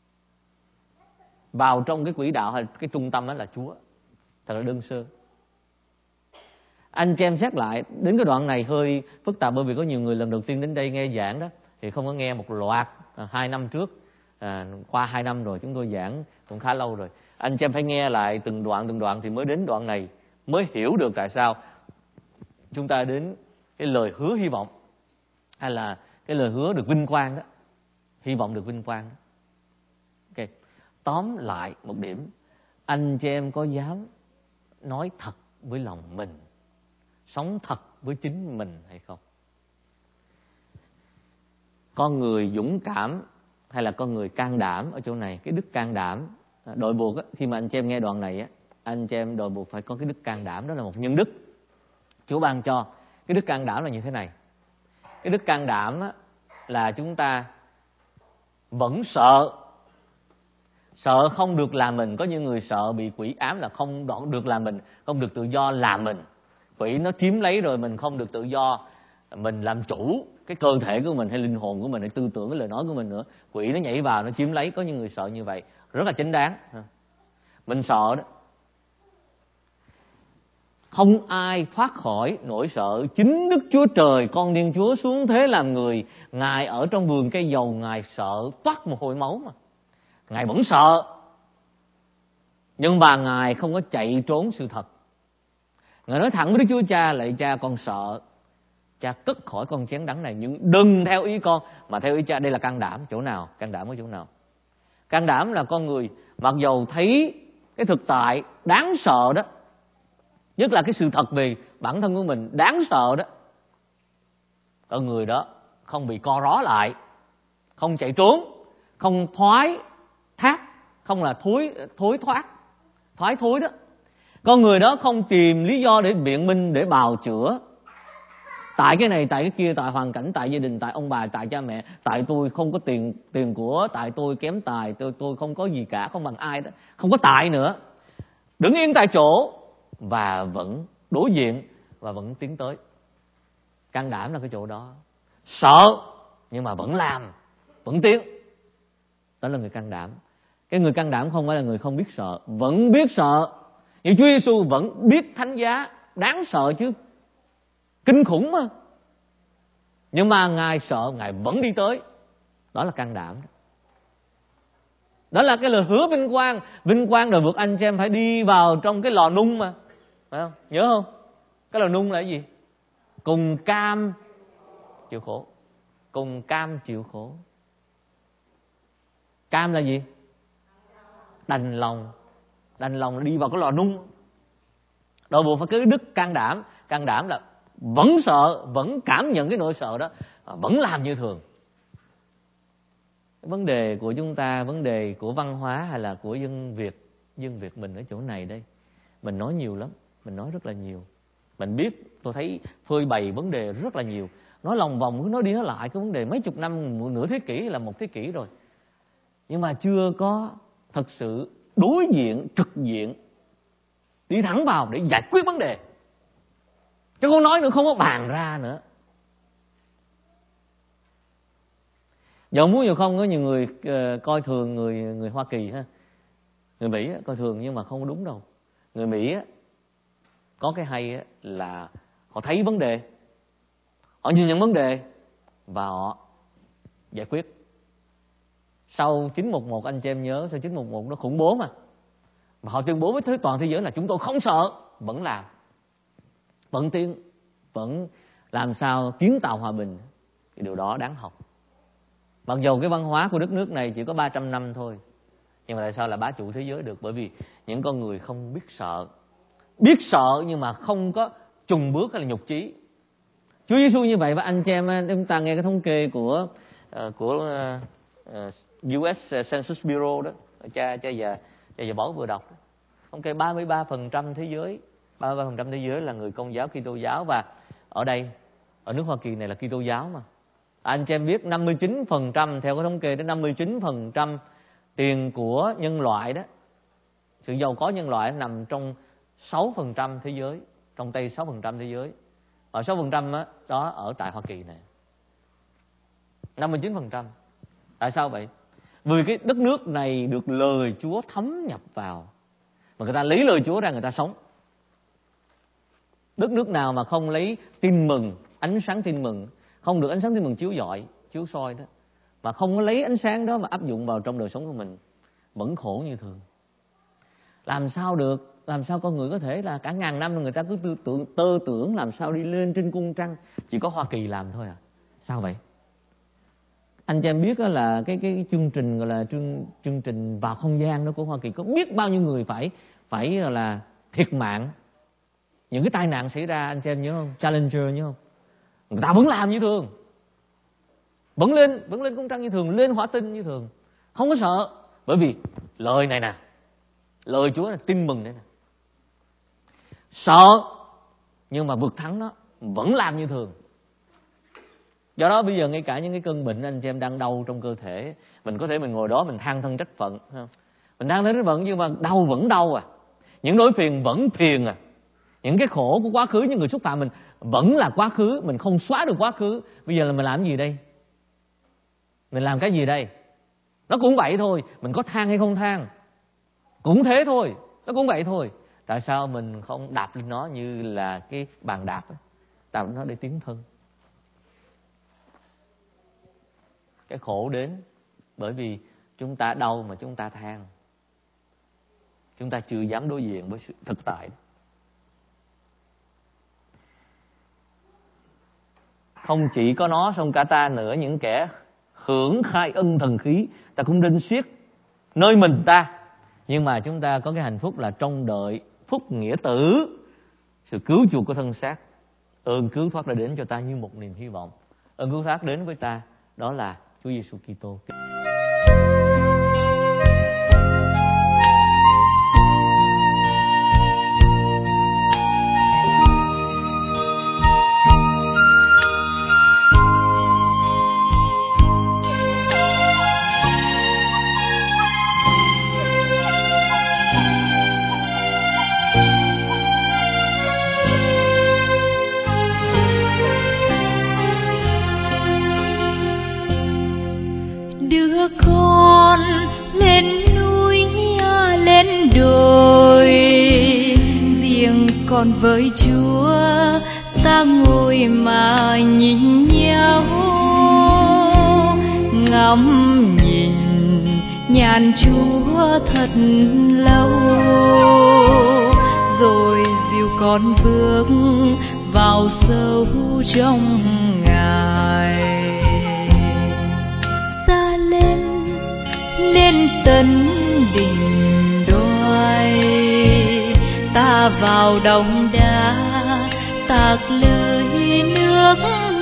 vào trong cái quỹ đạo hay cái trung tâm đó là Chúa. Thật là đơn sơ. Anh chị em xét lại đến cái đoạn này hơi phức tạp, bởi vì có nhiều người lần đầu tiên đến đây nghe giảng đó thì không có nghe một loạt. à, hai năm trước, à, qua hai năm rồi chúng tôi giảng cũng khá lâu rồi. Anh chị em phải nghe lại từng đoạn từng đoạn thì mới đến đoạn này, mới hiểu được tại sao chúng ta đến cái lời hứa hy vọng, hay là cái lời hứa được vinh quang đó, hy vọng được vinh quang đó. Ok, tóm lại một điểm, anh chị em có dám nói thật với lòng mình, sống thật với chính mình hay không? Con người dũng cảm hay là con người can đảm ở chỗ này? Cái đức can đảm, đội buộc á, khi mà anh chị em nghe đoạn này á, anh chị em đội buộc phải có cái đức can đảm, đó là một nhân đức Chúa ban cho. Cái đức can đảm là như thế này. Cái đức can đảm á, là chúng ta vẫn sợ, sợ không được làm mình. Có những người sợ bị quỷ ám là không được làm mình, không được tự do làm mình. Quỷ nó chiếm lấy rồi mình không được tự do, mình làm chủ cái cơ thể của mình hay linh hồn của mình hay tư tưởng, cái lời nói của mình nữa. Quỷ nó nhảy vào, nó chiếm lấy. Có những người sợ như vậy, rất là chính đáng. Mình sợ đó. Không ai thoát khỏi nỗi sợ. Chính Đức Chúa Trời, con Thiên Chúa xuống thế làm người, Ngài ở trong vườn cây dầu, Ngài sợ toát mồ hôi máu mà. Ngài vẫn sợ, nhưng mà Ngài không có chạy trốn sự thật. Ngài nói thẳng với Đức Chúa Cha: lạy Cha, con sợ, Cha cất khỏi con chén đắng này, nhưng đừng theo ý con mà theo ý Cha. Đây là can đảm. Chỗ nào? Can đảm ở chỗ nào? Can đảm là con người mặc dầu thấy cái thực tại đáng sợ đó, nhất là cái sự thật về bản thân của mình đáng sợ đó, con người đó không bị co ró lại, không chạy trốn, không thoái thác, không là thối thối thoát, thoái thối đó. Con người đó không tìm lý do để biện minh, để bào chữa. Tại cái này, tại cái kia, tại hoàn cảnh, tại gia đình, tại ông bà, tại cha mẹ, tại tôi không có tiền tiền của, tại tôi kém tài, tôi tôi không có gì cả, không bằng ai đó, không có tại nữa. Đứng yên tại chỗ và vẫn đối diện và vẫn tiến tới. Can đảm là cái chỗ đó. Sợ nhưng mà vẫn làm, vẫn tiến. Đó là người can đảm. Cái người can đảm không phải là người không biết sợ, vẫn biết sợ. Nhưng Chúa Giêsu vẫn biết thánh giá đáng sợ chứ, kinh khủng mà. Nhưng mà Ngài sợ, Ngài vẫn đi tới. Đó là can đảm. Đó là cái lời hứa vinh quang. Vinh quang rồi vượt anh chị em phải đi vào trong cái lò nung mà, phải không? Nhớ không? Cái lò nung là cái gì? Cùng cam chịu khổ. Cùng cam chịu khổ. Cam là gì? Đành lòng. Đành lòng đi vào cái lò nung. Đội buộc phải cái đức can đảm. Can đảm là vẫn sợ, vẫn cảm nhận cái nỗi sợ đó, vẫn làm như thường. Vấn đề của chúng ta, vấn đề của văn hóa hay là của dân Việt, dân Việt mình ở chỗ này đây. Mình nói nhiều lắm, mình nói rất là nhiều. Mình biết, tôi thấy phơi bày vấn đề rất là nhiều. Nói lòng vòng, cứ nói đi nói lại cái vấn đề mấy chục năm, nửa thế kỷ là một thế kỷ rồi. Nhưng mà chưa có thật sự đối diện, trực diện, đi thẳng vào để giải quyết vấn đề. Chứ không nói nữa, không có bàn ra nữa. Dẫu muốn dù không, có nhiều người uh, coi thường người người Hoa Kỳ ha, người Mỹ coi thường, nhưng mà không đúng đâu. Người Mỹ có cái hay là họ thấy vấn đề, họ nhìn nhận vấn đề và họ giải quyết. Sau chín một một, anh chị em nhớ, sau chín một một nó khủng bố mà, và họ tuyên bố với toàn thế giới là chúng tôi không sợ, vẫn làm, vẫn tiến, vẫn làm sao kiến tạo hòa bình. Thì điều đó đáng học. Mặc dù cái văn hóa của đất nước này chỉ có ba trăm năm thôi, nhưng mà tại sao là bá chủ thế giới được? Bởi vì những con người không biết sợ. Biết sợ nhưng mà không có chùng bước hay là nhục chí. Chúa Giêsu như vậy. Và anh chị em, chúng ta nghe cái thống kê của uh, của uh, u ét Census Bureau đó, cha cha già cha già Bảo vừa đọc đó. Thống kê ba mươi ba phần trăm thế giới, ba mươi ba phần trăm thế giới là người Công giáo, Kitô giáo, và ở đây ở nước Hoa Kỳ này là Kitô giáo mà. Anh chị em biết năm mươi chín phần trăm, theo cái thống kê đó, năm mươi chín phần trăm tiền của nhân loại đó, sự giàu có nhân loại nằm trong sáu phần trăm thế giới, trong tay sáu phần trăm thế giới. Và sáu phần trăm đó, đó ở tại Hoa Kỳ này. năm mươi chín phần trăm. Tại sao vậy? Vì cái đất nước này được lời Chúa thấm nhập vào, mà người ta lấy lời Chúa ra người ta sống. Đất nước nào mà không lấy tin mừng, ánh sáng tin mừng, không được ánh sáng tin mừng chiếu rọi, chiếu soi đó, mà không có lấy ánh sáng đó mà áp dụng vào trong đời sống của mình, vẫn khổ như thường. Làm sao được? Làm sao con người có thể là cả ngàn năm người ta cứ tư tưởng, tơ tưởng làm sao đi lên trên cung trăng, chỉ có Hoa Kỳ làm thôi à? Sao vậy? Anh chị em biết là cái cái chương trình gọi là chương chương trình vào không gian đó của Hoa Kỳ có biết bao nhiêu người phải phải là thiệt mạng, những cái tai nạn xảy ra, anh chị em nhớ không? Challenger nhớ không? Người ta vẫn làm như thường, vẫn lên vẫn lên cung trăng như thường, lên hỏa tinh như thường, không có sợ, bởi vì lời này nè, lời Chúa là tin mừng đây nè. Sợ nhưng mà vượt thắng nó, vẫn làm như thường. Do đó bây giờ ngay cả những cái cơn bệnh anh chị em đang đau trong cơ thể, mình có thể mình ngồi đó mình than thân trách phận, không? Mình than thân trách phận nhưng mà đau vẫn đau à, những nỗi phiền vẫn phiền à, những cái khổ của quá khứ, những người xúc phạm mình vẫn là quá khứ, mình không xóa được quá khứ. Bây giờ là mình làm gì đây? Mình làm cái gì đây? Nó cũng vậy thôi, mình có than hay không than cũng thế thôi, nó cũng vậy thôi. Tại sao mình không đạp lên nó như là cái bàn đạp ấy, đạp lên nó để tiến thân? Cái khổ đến bởi vì chúng ta đau mà chúng ta than, chúng ta chưa dám đối diện với sự thực tại. Không chỉ có nó, xong cả ta nữa, những kẻ hưởng khai ân thần khí, ta cũng đinh xiết nơi mình ta. Nhưng mà chúng ta có cái hạnh phúc là trông đợi phúc nghĩa tử, sự cứu chuộc của thân xác. Ơn cứu thoát đã đến cho ta như một niềm hy vọng. Ơn cứu thoát đến với ta, đó là Chúa Giêsu Kitô. Còn với Chúa ta ngồi mà nhìn nhau, ngắm nhìn nhàn Chúa thật lâu, rồi dìu con bước vào sâu trong Ngài. Ta lên lên tấn đỉnh đoai, ta vào đống đá tạc lời nước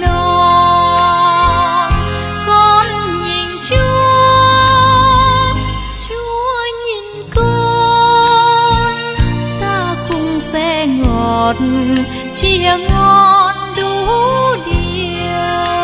non. Con nhìn Chúa, Chúa nhìn con, ta cùng sẽ ngọt chia ngon đủ điều.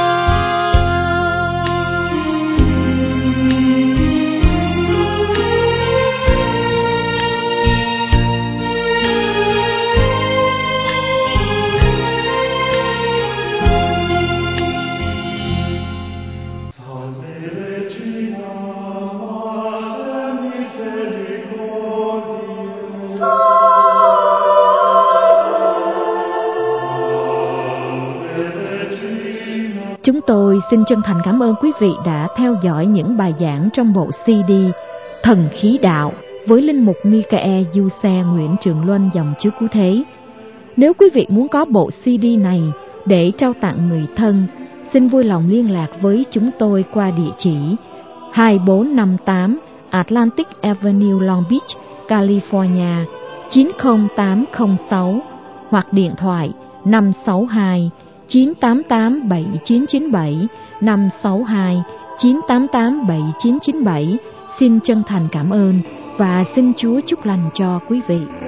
Chúng tôi xin chân thành cảm ơn quý vị đã theo dõi những bài giảng trong bộ xê đê Thần Khí Đạo với Linh mục Michael Giuse Nguyễn Trường Luân dòng Chúa Cứu Thế. Nếu quý vị muốn có bộ xê đê này để trao tặng người thân, xin vui lòng liên lạc với chúng tôi qua địa chỉ hai bốn năm tám Atlantic Avenue, Long Beach, California chín không tám không sáu hoặc điện thoại năm sáu hai chín tám tám bảy chín chín bảy năm sáu hai chín tám tám bảy chín chín bảy. Xin chân thành cảm ơn và xin Chúa chúc lành cho quý vị.